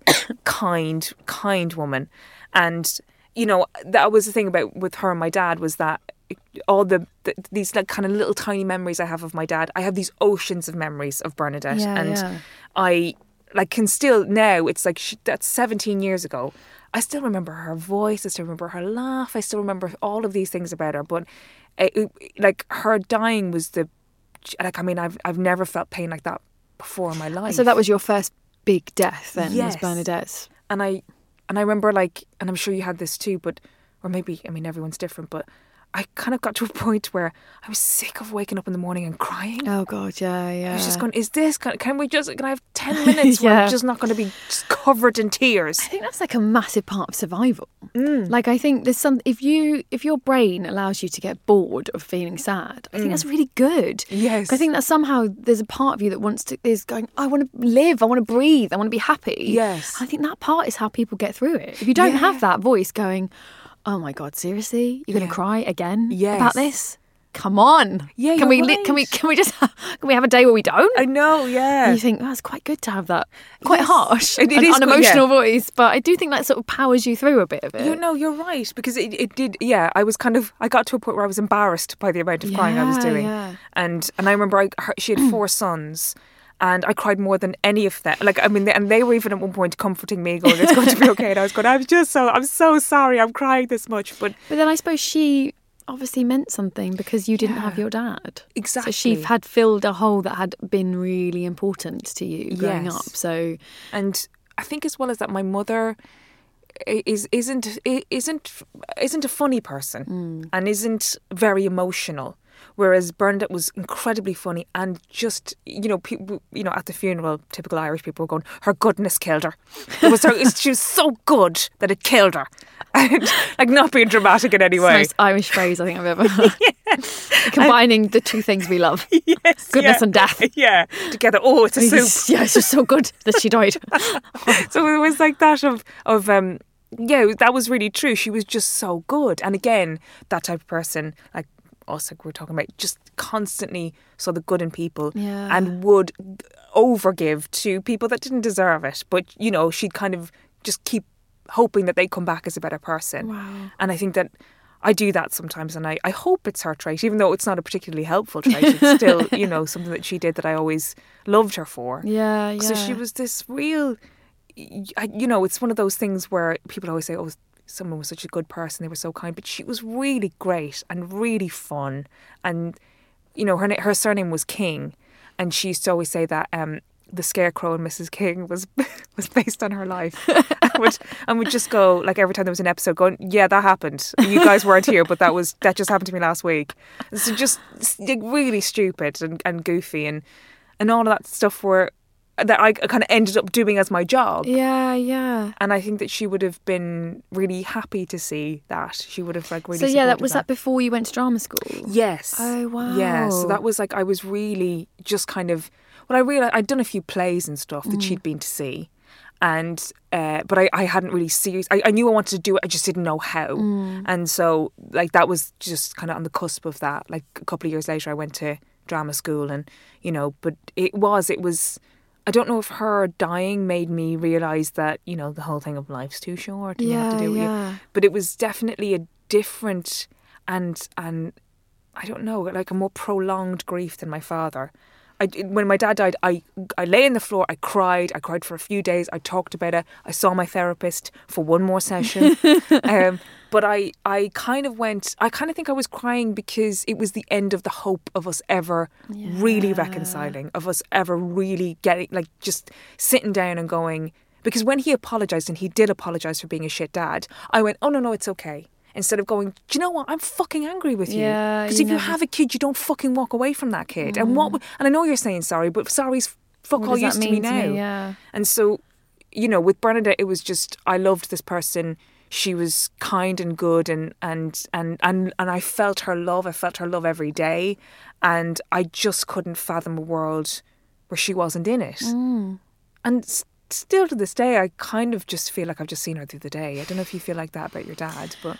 kind woman. And, you know, that was the thing about with her and my dad, was that all these like kind of little tiny memories I have of my dad, I have these oceans of memories of Bernadette. I like can still now, it's like that's 17 years ago. I still remember her voice, I still remember her laugh, I still remember all of these things about her. But like her dying was I've never felt pain like that before in my life. So that was your first big death then, yes. was Bernadette's. And I remember, like, and I'm sure you had this too, or maybe, I mean, everyone's different, but I kind of got to a point where I was sick of waking up in the morning and crying. Oh God, yeah. I was just going, can I have 10 minutes where I'm just not going to be just covered in tears? I think that's like a massive part of survival. Like, I think there's if your brain allows you to get bored of feeling sad, I think that's really good. Yes. I think that somehow there's a part of you that is going, I want to live, I want to breathe, I want to be happy. Yes. I think that part is how people get through it. If you don't have that voice going, oh my God, seriously? You're going to cry again about this? Come on. Yeah, can we just can we have a day where we don't? I know, yeah. And you think, it's quite good to have that quite harsh it and is unemotional voice, but I do think that sort of powers you through a bit of it. You're right, because it did, I got to a point where I was embarrassed by the amount of crying I was doing. Yeah. And I remember she had 4 sons. And I cried more than any of them. Like, I mean, and they were even at one point comforting me, going, "It's going to be okay." And I was going, I'm so sorry, I'm crying this much. But then I suppose she obviously meant something because you didn't have your dad. Exactly. So she had filled a hole that had been really important to you growing up. So, and I think as well as that, my mother isn't a funny person and isn't very emotional. Whereas Bernadette was incredibly funny and just, people, at the funeral, typical Irish people were going, her goodness killed her. She was so good that it killed her. And, like, not being dramatic in any way. It's the most Irish phrase I think I've ever heard. Combining the two things we love. Yes. Goodness and death. Yeah. Together. Oh, it's a soup. Yeah, it's just so good that she died. So it was like that that was really true. She was just so good. And again, that type of person, like us, like we're talking about, just constantly saw the good in people and would overgive to people that didn't deserve it. But, she'd kind of just keep hoping that they come back as a better person. Wow. And I think that I do that sometimes, and I hope it's her trait, even though it's not a particularly helpful trait. It's still, you know, something that she did that I always loved her for. Yeah. So she was this real, you know, it's one of those things where people always say, oh, someone was such a good person, they were so kind, but she was really great and really fun. And, you know, her surname was King, and she used to always say that the Scarecrow and Mrs. King was based on her life. and would just go, like, every time there was an episode, going, yeah, that happened. You guys weren't here, but that just happened to me last week. So just really stupid and goofy and all of that stuff that I kind of ended up doing as my job. Yeah. And I think that she would have been really happy to see that. She would have, like, really So yeah, supported that before you went to drama school? Yes. Oh, wow. Yeah, so that was like, I was really just kind of, well, I realised I'd done a few plays and stuff that she'd been to see. And but I hadn't really serious. I knew I wanted to do it. I just didn't know how. And so, like, that was just kind of on the cusp of that. Like, a couple of years later, I went to drama school, and, you know, but it was. I don't know if her dying made me realise that, you know, the whole thing of life's too short and you have to do it. But it was definitely a different and I don't know, like a more prolonged grief than my father. When my dad died, I lay on the floor, I cried for a few days, I talked about it, I saw my therapist for one more session. But I kind of think I was crying because it was the end of the hope of us ever really reconciling, of us ever really getting, like, just sitting down and going, because when he apologised, and he did apologise for being a shit dad, I went, oh no, it's okay. Instead of going, do you know what? I'm fucking angry with you. Because if you have a kid, you don't fucking walk away from that kid. And and I know you're saying sorry, but sorry's fuck all used to me now. And so, you know, with Bernadette, it was just, I loved this person. She was kind and good, and I felt her love. I felt her love every day, and I just couldn't fathom a world where she wasn't in it. And still to this day, I kind of just feel like I've just seen her through the day. I don't know if you feel like that about your dad, but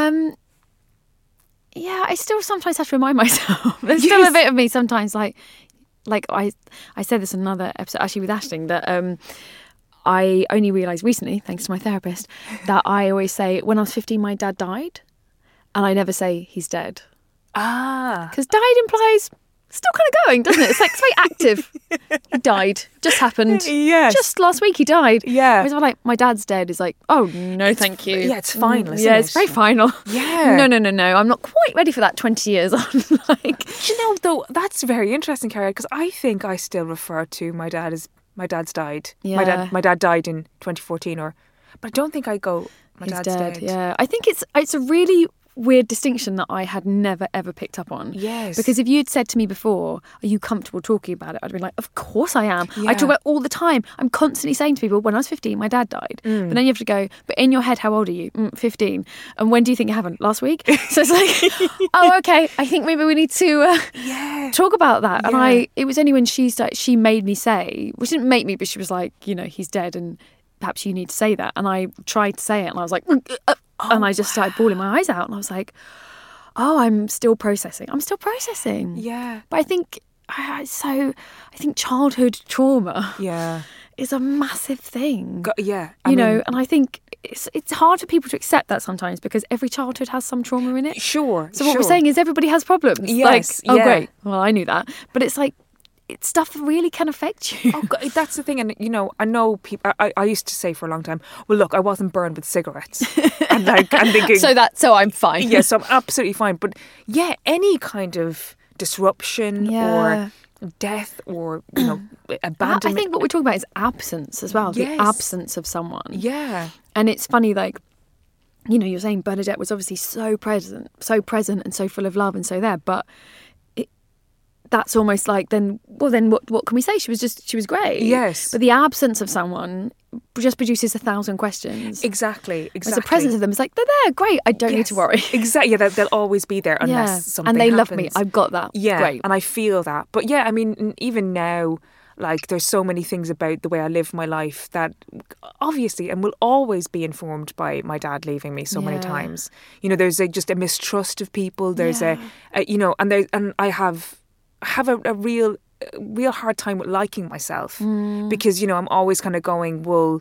yeah, I still sometimes have to remind myself. There's still a bit of me sometimes, like I said this in another episode actually with Aisling, that I only realised recently, thanks to my therapist, that I always say, when I was 15 my dad died, and I never say he's dead. Because died implies still kind of going, doesn't it? It's like, it's very active. He died. Just happened. Yes. Just last week he died. Yeah. Whereas like, my dad's dead is like, oh, no, thank you. Yeah, it's final, isn't it? Yeah, it's very final. Yeah. No. I'm not quite ready for that 20 years on. Like, do you know, though, that's very interesting, Carrie, because I think I still refer to my dad as, my dad's died. Yeah. My dad died in 2014, but I don't think I go, my he's dad's dead. dead. Yeah. I think it's a really weird distinction that I had never ever picked up on. Yes. Because if you'd said to me before, are you comfortable talking about it? I'd been like, of course I am. Yeah. I talk about it all the time. I'm constantly saying to people, when I was 15, my dad died. But then you have to go, but in your head, how old are you? 15. And when do you think it happened? Last week? So it's like, oh, okay, I think maybe we need to talk about that. And it was only when she made me say, well, she didn't make me, but she was like, you know, he's dead and perhaps you need to say that. And I tried to say it and I was like, and I just started bawling my eyes out, and I was like, "Oh, I'm still processing. Yeah, but I think childhood trauma, is a massive thing. I mean, and I think it's hard for people to accept that sometimes because every childhood has some trauma in it. Sure. So what we're saying is everybody has problems. Yes. Like, oh, great. Well, I knew that, but it's like, it's stuff that really can affect you. Oh, God, that's the thing. And, you know, I know people, I used to say for a long time, well, look, I wasn't burned with cigarettes. And I'm thinking... so I'm fine. Yeah, so I'm absolutely fine. But yeah, any kind of disruption or death or, you know, abandonment. I think what we're talking about is absence as well. Yes. The absence of someone. Yeah. And it's funny, like, you know, you're saying Bernadette was obviously so present and so full of love and so there, but... that's almost like, then what can we say? She was great. Yes. But the absence of someone just produces 1,000 questions. Exactly. Whereas the presence of them is like, they're there, great, I don't need to worry. Exactly. Yeah, they'll always be there unless something and they happens. love me. I've got that. Yeah. Great. And I feel that. But yeah, I mean, even now, like, there's so many things about the way I live my life that obviously and will always be informed by my dad leaving me so many times. You know, there's just a mistrust of people. There's you know, and I have a real hard time with liking myself because, you know, I'm always kind of going, well,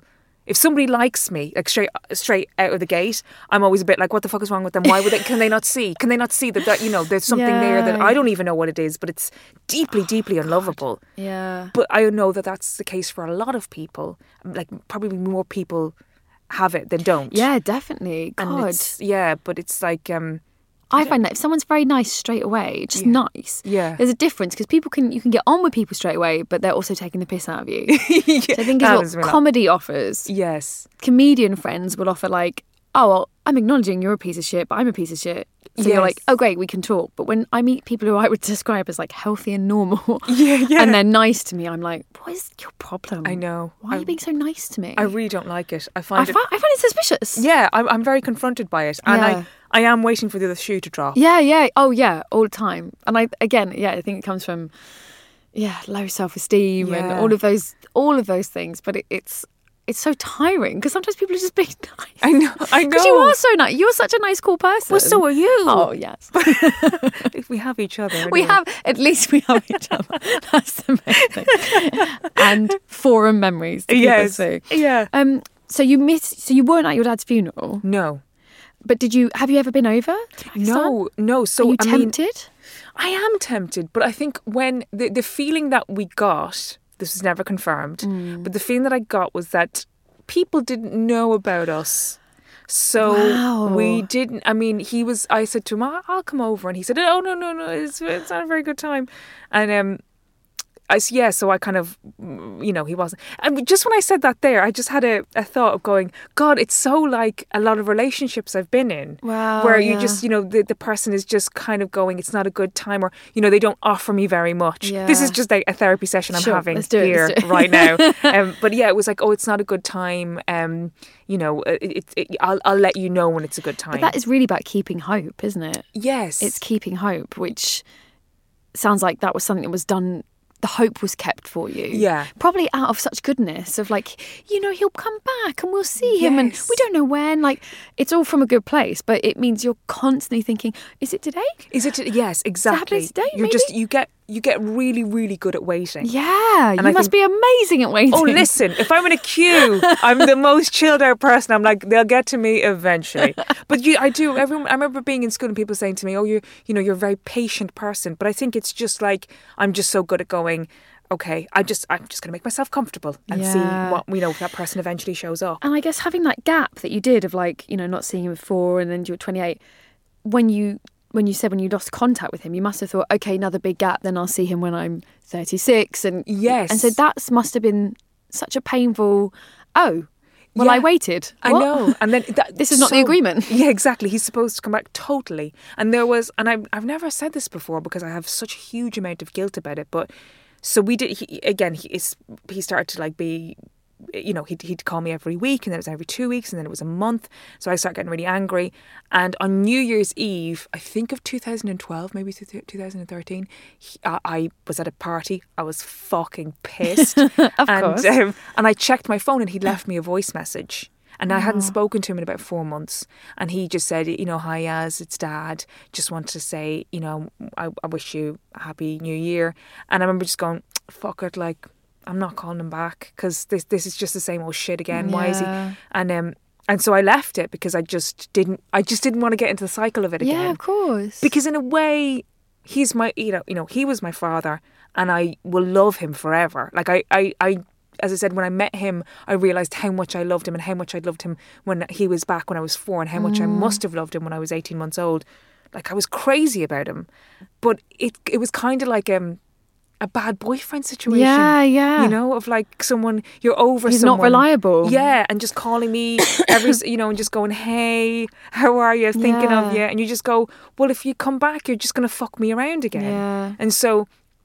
If somebody likes me, like straight out of the gate, I'm always a bit like, what the fuck is wrong with them? Why would they? Can they not see? Can they not see that you know, there's something there that I don't even know what it is, but it's deeply, deeply unlovable. Yeah. But I know that that's the case for a lot of people. Like probably more people have it than don't. Yeah, definitely. God. And but it's like... I find that if someone's very nice straight away, just nice, there's a difference because you can get on with people straight away, but they're also taking the piss out of you. So I think it's what comedy offers. Yes. Comedian friends will offer like, oh, well, I'm acknowledging you're a piece of shit, but I'm a piece of shit. So you're like, oh, great, we can talk. But when I meet people who I would describe as like healthy and normal, and they're nice to me, I'm like, what is your problem? I know. Why are you being so nice to me? I really don't like it. I find it suspicious. Yeah, I'm very confronted by it. And I am waiting for the other shoe to drop. Yeah. Oh, yeah, all the time. And I think it comes from, low self-esteem and all of those things. But it's so tiring because sometimes people are just being nice. I know. Because you are so nice. You're such a nice, cool person. Well, so are you. Oh, yes. If we have each other. Anyway. At least we have each other. That's the main thing. And forum memories to keep us through. Yeah. So you weren't at your dad's funeral? No. But have you ever been over to Pakistan? No. So are you tempted? I am tempted, but I think when the feeling that we got, this was never confirmed, but the feeling that I got was that people didn't know about us. So we didn't, I said to him, I'll come over. And he said, oh, no, it's not a very good time. And so I kind of, he wasn't. And just when I said that there, I just had a thought of going, God, it's so like a lot of relationships I've been in. Wow. Where you just, the person is just kind of going, it's not a good time, or, they don't offer me very much. Yeah. This is just like a therapy session I'm having let's do here it. right now. But yeah, it was like, oh, it's not a good time. I'll let you know when it's a good time. But that is really about keeping hope, isn't it? Yes. It's keeping hope, which sounds like that was something that was done. The hope was kept for you. Yeah. Probably out of such goodness of like, he'll come back and we'll see him and we don't know when. Like, it's all from a good place, but it means you're constantly thinking, is it today? Yes, exactly. Is it happening today, You're maybe? You get really, really good at waiting. Yeah, and you must be amazing at waiting. Oh, listen, if I'm in a queue, I'm the most chilled out person. I'm like, they'll get to me eventually. But I remember being in school and people saying to me, oh, you're a very patient person. But I think it's just like, I'm just so good at going, okay, I'm just going to make myself comfortable and see what, if that person eventually shows up. And I guess having that gap that you did of like, not seeing him before and then you were 28, when you said when you lost contact with him, you must have thought, okay, another big gap, then I'll see him when I'm 36. And yes. And so that must have been such a painful, I waited. What? I know. And then this is not the agreement. Yeah, exactly. He's supposed to come back totally. And I've never said this before because I have such a huge amount of guilt about it. But so we did, he started to like be, he'd call me every week and then it was every 2 weeks and then it was a month. So I started getting really angry. And on New Year's Eve, I think of 2012, maybe 2013, I was at a party. I was fucking pissed. Of course. And I checked my phone and he'd left me a voice message. And I hadn't spoken to him in about 4 months. And he just said, hi, Yaz, it's Dad. Just wanted to say, I wish you a happy new year. And I remember just going, fuck it, like, I'm not calling him back because this is just the same old shit again. Yeah. Why is he? And so I left it because I just didn't want to get into the cycle of it again. Yeah, of course. Because in a way, he's my, he was my father and I will love him forever. Like I as I said, when I met him, I realised how much I loved him and how much I'd loved him when he was back when I was 4 and how much I must have loved him when I was 18 months old. Like I was crazy about him. But it was kind of like a bad boyfriend situation. Yeah. Of like someone, you're over He's someone. not reliable. Yeah, and just calling me every, and just going, hey, how are you? Thinking of you. And you just go, well, if you come back, you're just going to fuck me around again. Yeah. And so,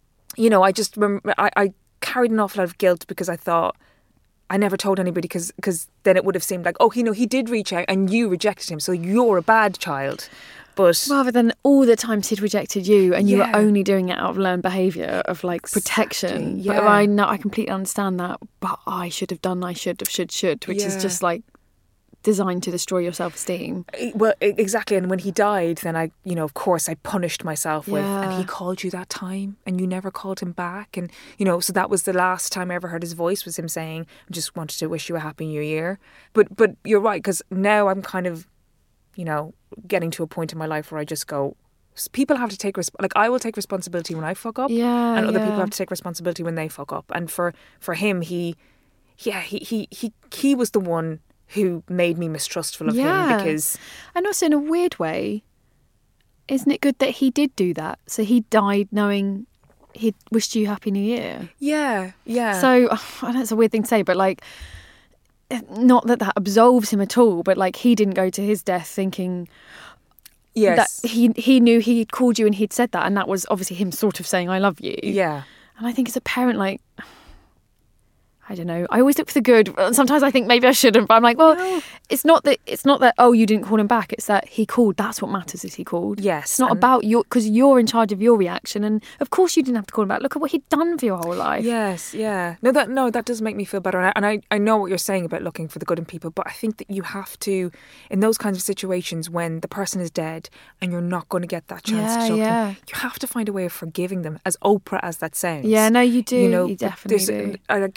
I just remember, I carried an awful lot of guilt because I thought, I never told anybody because then it would have seemed like, oh, he did reach out and you rejected him, so you're a bad child. But rather than all the times he'd rejected you and you were only doing it out of learned behaviour of like protection. Yeah. But I completely understand that. But I should have done, I should have, should, which is just like designed to destroy your self-esteem. Well, exactly. And when he died, then I, of course, I punished myself with, Yeah. and he called you that time and you never called him back. And, so that was the last time I ever heard his voice, was him saying, I just wanted to wish you a happy new year. But you're right, because now I'm kind of, getting to a point in my life where I just go, people have to take, I will take responsibility when I fuck up. Yeah, and other people yeah. have to take responsibility when they fuck up. And for him, he was the one who made me mistrustful of him, because... And also, in a weird way, isn't it good that he did do that? So he died knowing he'd wished you Happy New Year. Yeah. So, I know it's a weird thing to say, but not that absolves him at all, but he didn't go to his death thinking... Yes. That he knew he'd called you and he'd said that, and that was obviously him sort of saying, I love you. Yeah. And I think as a parent, I don't know. I always look for the good. Sometimes I think maybe I shouldn't, but I'm like, well, no. It's not that, oh, you didn't call him back. It's that he called. That's what matters, is he called. Yes. It's not about you, because you're in charge of your reaction. And of course you didn't have to call him back. Look at what he'd done for your whole life. Yes, yeah. No, that does make me feel better. And I know what you're saying about looking for the good in people, but I think that you have to, in those kinds of situations when the person is dead and you're not going to get that chance to talk to them, you have to find a way of forgiving them, as Oprah as that sounds. Yeah, no, you do. You definitely do.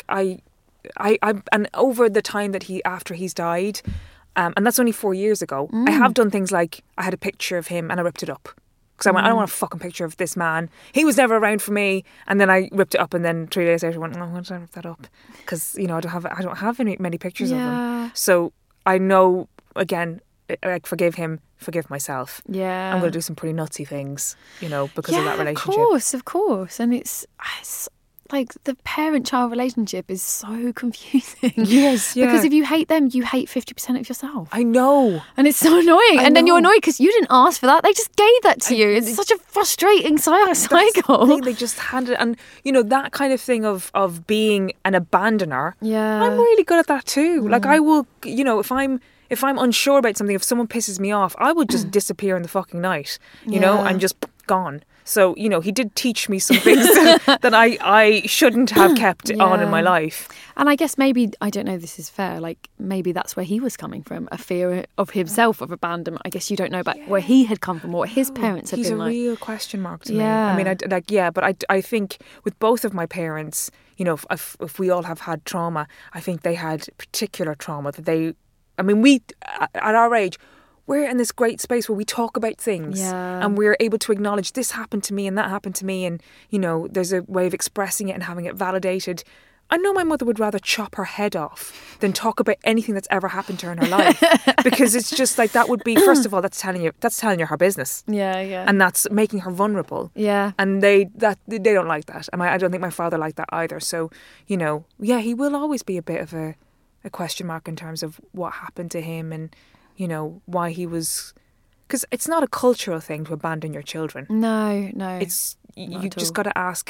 I and over the time that after he's died, and that's only 4 years ago, I have done things like I had a picture of him and I ripped it up. Because I went, I don't want a fucking picture of this man. He was never around for me. And then I ripped it up, and then 3 days later I went, why did I rip that up? Because, I don't have many pictures of him. So I know, again, forgive him, forgive myself. Yeah. I'm going to do some pretty nutsy things, because of that relationship. Of course. And it's the parent-child relationship is so confusing. Yes, yeah. Because if you hate them, you hate 50% of yourself. I know. And it's so annoying. And then you're annoyed because you didn't ask for that. They just gave that to you. It's such a frustrating cycle. They just handed it. And, that kind of thing of being an abandoner, yeah, I'm really good at that too. I will, if I'm unsure about something, if someone pisses me off, I will just disappear in the fucking night, you know, and just gone. So, he did teach me some things that I shouldn't have kept on in my life. And I guess maybe, I don't know if this is fair, maybe that's where he was coming from, a fear of himself, of abandonment. I guess you don't know about where he had come from or what his parents had been like. He's a real question mark to me. I mean, but I think with both of my parents, if we all have had trauma, I think they had particular trauma that we, at our age, we're in this great space where we talk about things and we're able to acknowledge this happened to me and that happened to me, and, there's a way of expressing it and having it validated. I know my mother would rather chop her head off than talk about anything that's ever happened to her in her life, because it's just that would be, first of all, that's telling her her business. Yeah. And that's making her vulnerable. Yeah. And they don't like that. And I don't think my father liked that either. So, he will always be a bit of a question mark in terms of what happened to him and, why he was... Because it's not a cultural thing to abandon your children. No. It's... You just got to ask,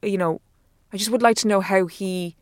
I just would like to know how he,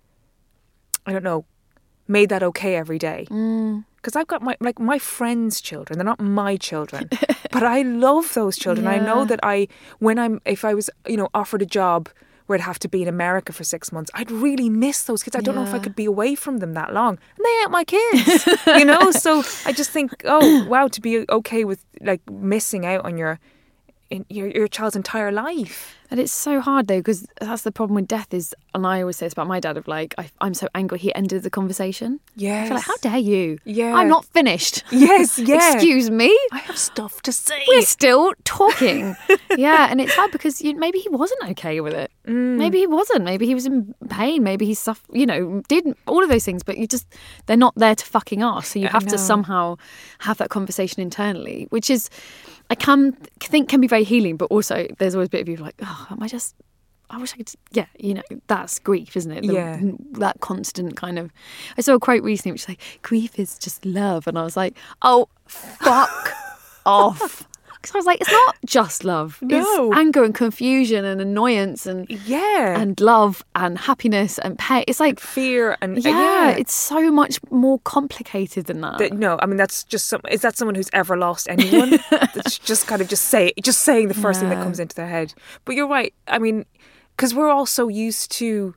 made that okay every day. Because I've got my friends' children. They're not my children. But I love those children. Yeah. I know that if I was, offered a job where I'd have to be in America for 6 months, I'd really miss those kids. I don't know if I could be away from them that long. And they ain't my kids, So I just think, oh, wow, to be okay with missing out on your child's entire life. And it's so hard though, because that's the problem with death is, and I always say this about my dad, of I'm so angry he ended the conversation. Yes. I feel how dare you? Yeah. I'm not finished. Yes, yeah. Excuse me? I have stuff to say. We're still talking. Yeah, and it's hard because maybe he wasn't okay with it. Maybe he wasn't. Maybe he was in pain. Maybe he did all of those things, but they're not there to fucking ask. So you have to somehow have that conversation internally, which is, I can be very healing, but also there's always a bit of you oh, I wish I could, that's grief, isn't it? That constant kind of, I saw a quote recently which was grief is just love. And I was like, oh, fuck off. Because I was like, it's not just love. No. It's anger and confusion and annoyance and and love and happiness and pain. It's fear and it's so much more complicated than that. No, I mean that's just is that someone who's ever lost anyone? That's just kind of saying the first thing that comes into their head. But you're right. I mean, because we're all so used to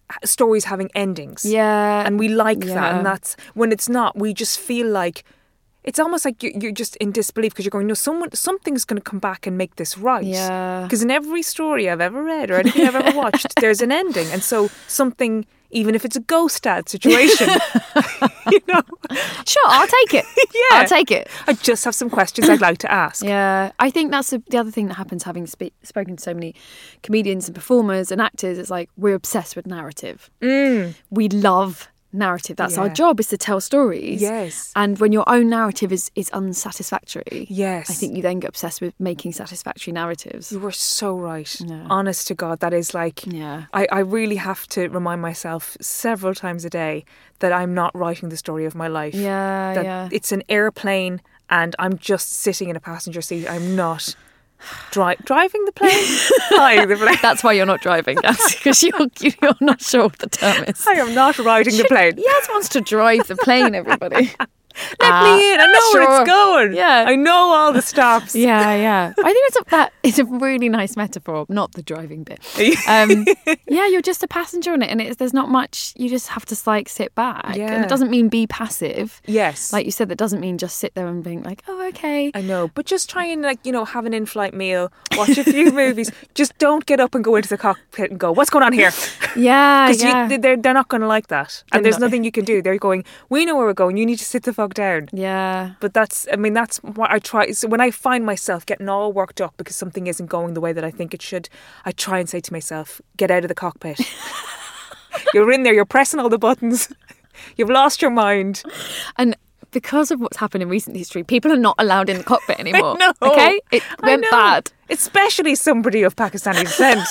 stories having endings. Yeah. And we like that. Yeah. And that's when it's not, we just feel like it's almost like you're just in disbelief because you're going, no, something's going to come back and make this right. Yeah. Because in every story I've ever read or anything I've ever watched, there's an ending. And so something, even if it's a ghost dad situation, you know. Sure, I'll take it. Yeah. I'll take it. I just have some questions I'd like to ask. Yeah, I think that's the other thing that happens having spoken to so many comedians and performers and actors. It's like we're obsessed with narrative. We love narrative. That's our Yeah. job, is to tell stories. Yes. And when your own narrative is unsatisfactory, Yes. I think you then get obsessed with making satisfactory narratives. You were so right. Yeah. Honest to God, that is like, Yeah. I really have to remind myself several times a day that I'm not writing the story of my life. Yeah, That yeah. it's an airplane and I'm just sitting in a passenger seat. I'm not driving the plane. Flying the plane. That's why you're not driving, because you're not sure what the term is. I am not riding the plane. Yaz wants to drive the plane, everybody. Let me in. I know where sure. it's going. Yeah. I know all the stops. Yeah. I think it's a really nice metaphor, not the driving bit. Yeah, you're just a passenger in it, and there's not much. You just have to like sit back. Yeah. And it doesn't mean be passive. Yes. Like you said, that doesn't mean just sit there and being like, oh, okay. I know, but just try and have an in-flight meal, watch a few movies. Just don't get up and go into the cockpit and go, what's going on here? Yeah, Because they're not going to like that. And They're there's not. nothing you can do. They're going, we know where we're going. You need to sit the fuck down. Yeah. But that's what I try. So when I find myself getting all worked up because something isn't going the way that I think it should, I try and say to myself, get out of the cockpit. You're in there, you're pressing all the buttons. You've lost your mind. And because of what's happened in recent history, people are not allowed in the cockpit anymore. know. Okay? It I went know. bad. Especially somebody of Pakistani descent.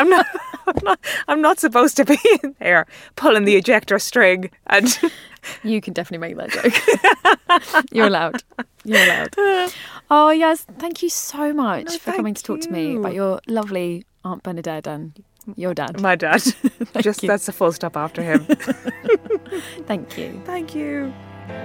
I'm not supposed to be in there pulling the ejector string and You can definitely make that joke. You're allowed. You're allowed. Oh, yes. Thank you so much for coming to talk to me about your lovely Aunt Bernadette and your dad. my dad. you. That's a full stop after him. Thank you. Thank you.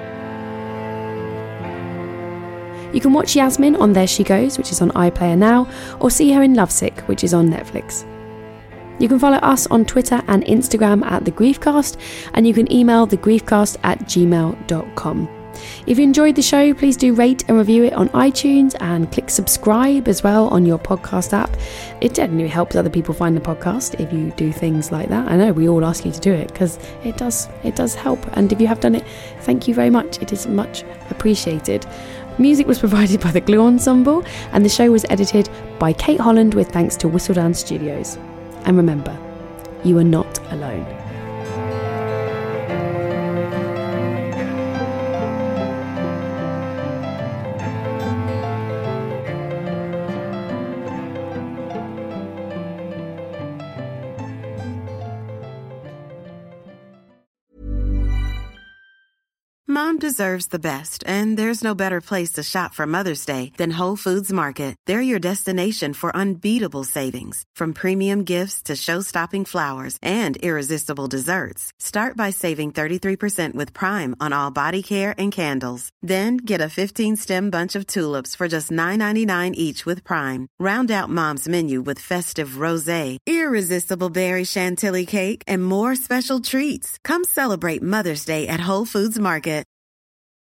You can watch Yasmin on There She Goes, which is on iPlayer now, or see her in Lovesick, which is on Netflix. You can follow us on Twitter and Instagram at The Griefcast, and you can email thegriefcast@gmail.com. If you enjoyed the show, please do rate and review it on iTunes and click subscribe as well on your podcast app. It genuinely helps other people find the podcast if you do things like that. I know we all ask you to do it because it does help. And if you have done it, thank you very much. It is much appreciated. Music was provided by the Glue Ensemble, and the show was edited by Kate Holland with thanks to Whistledown Studios. And remember, you are not alone. Mom deserves the best, and there's no better place to shop for Mother's Day than Whole Foods Market. They're your destination for unbeatable savings, from premium gifts to show-stopping flowers and irresistible desserts. Start by saving 33% with Prime on all body care and candles. Then get a 15-stem bunch of tulips for just $9.99 each with Prime. Round out Mom's menu with festive rosé, irresistible berry chantilly cake, and more special treats. Come celebrate Mother's Day at Whole Foods Market.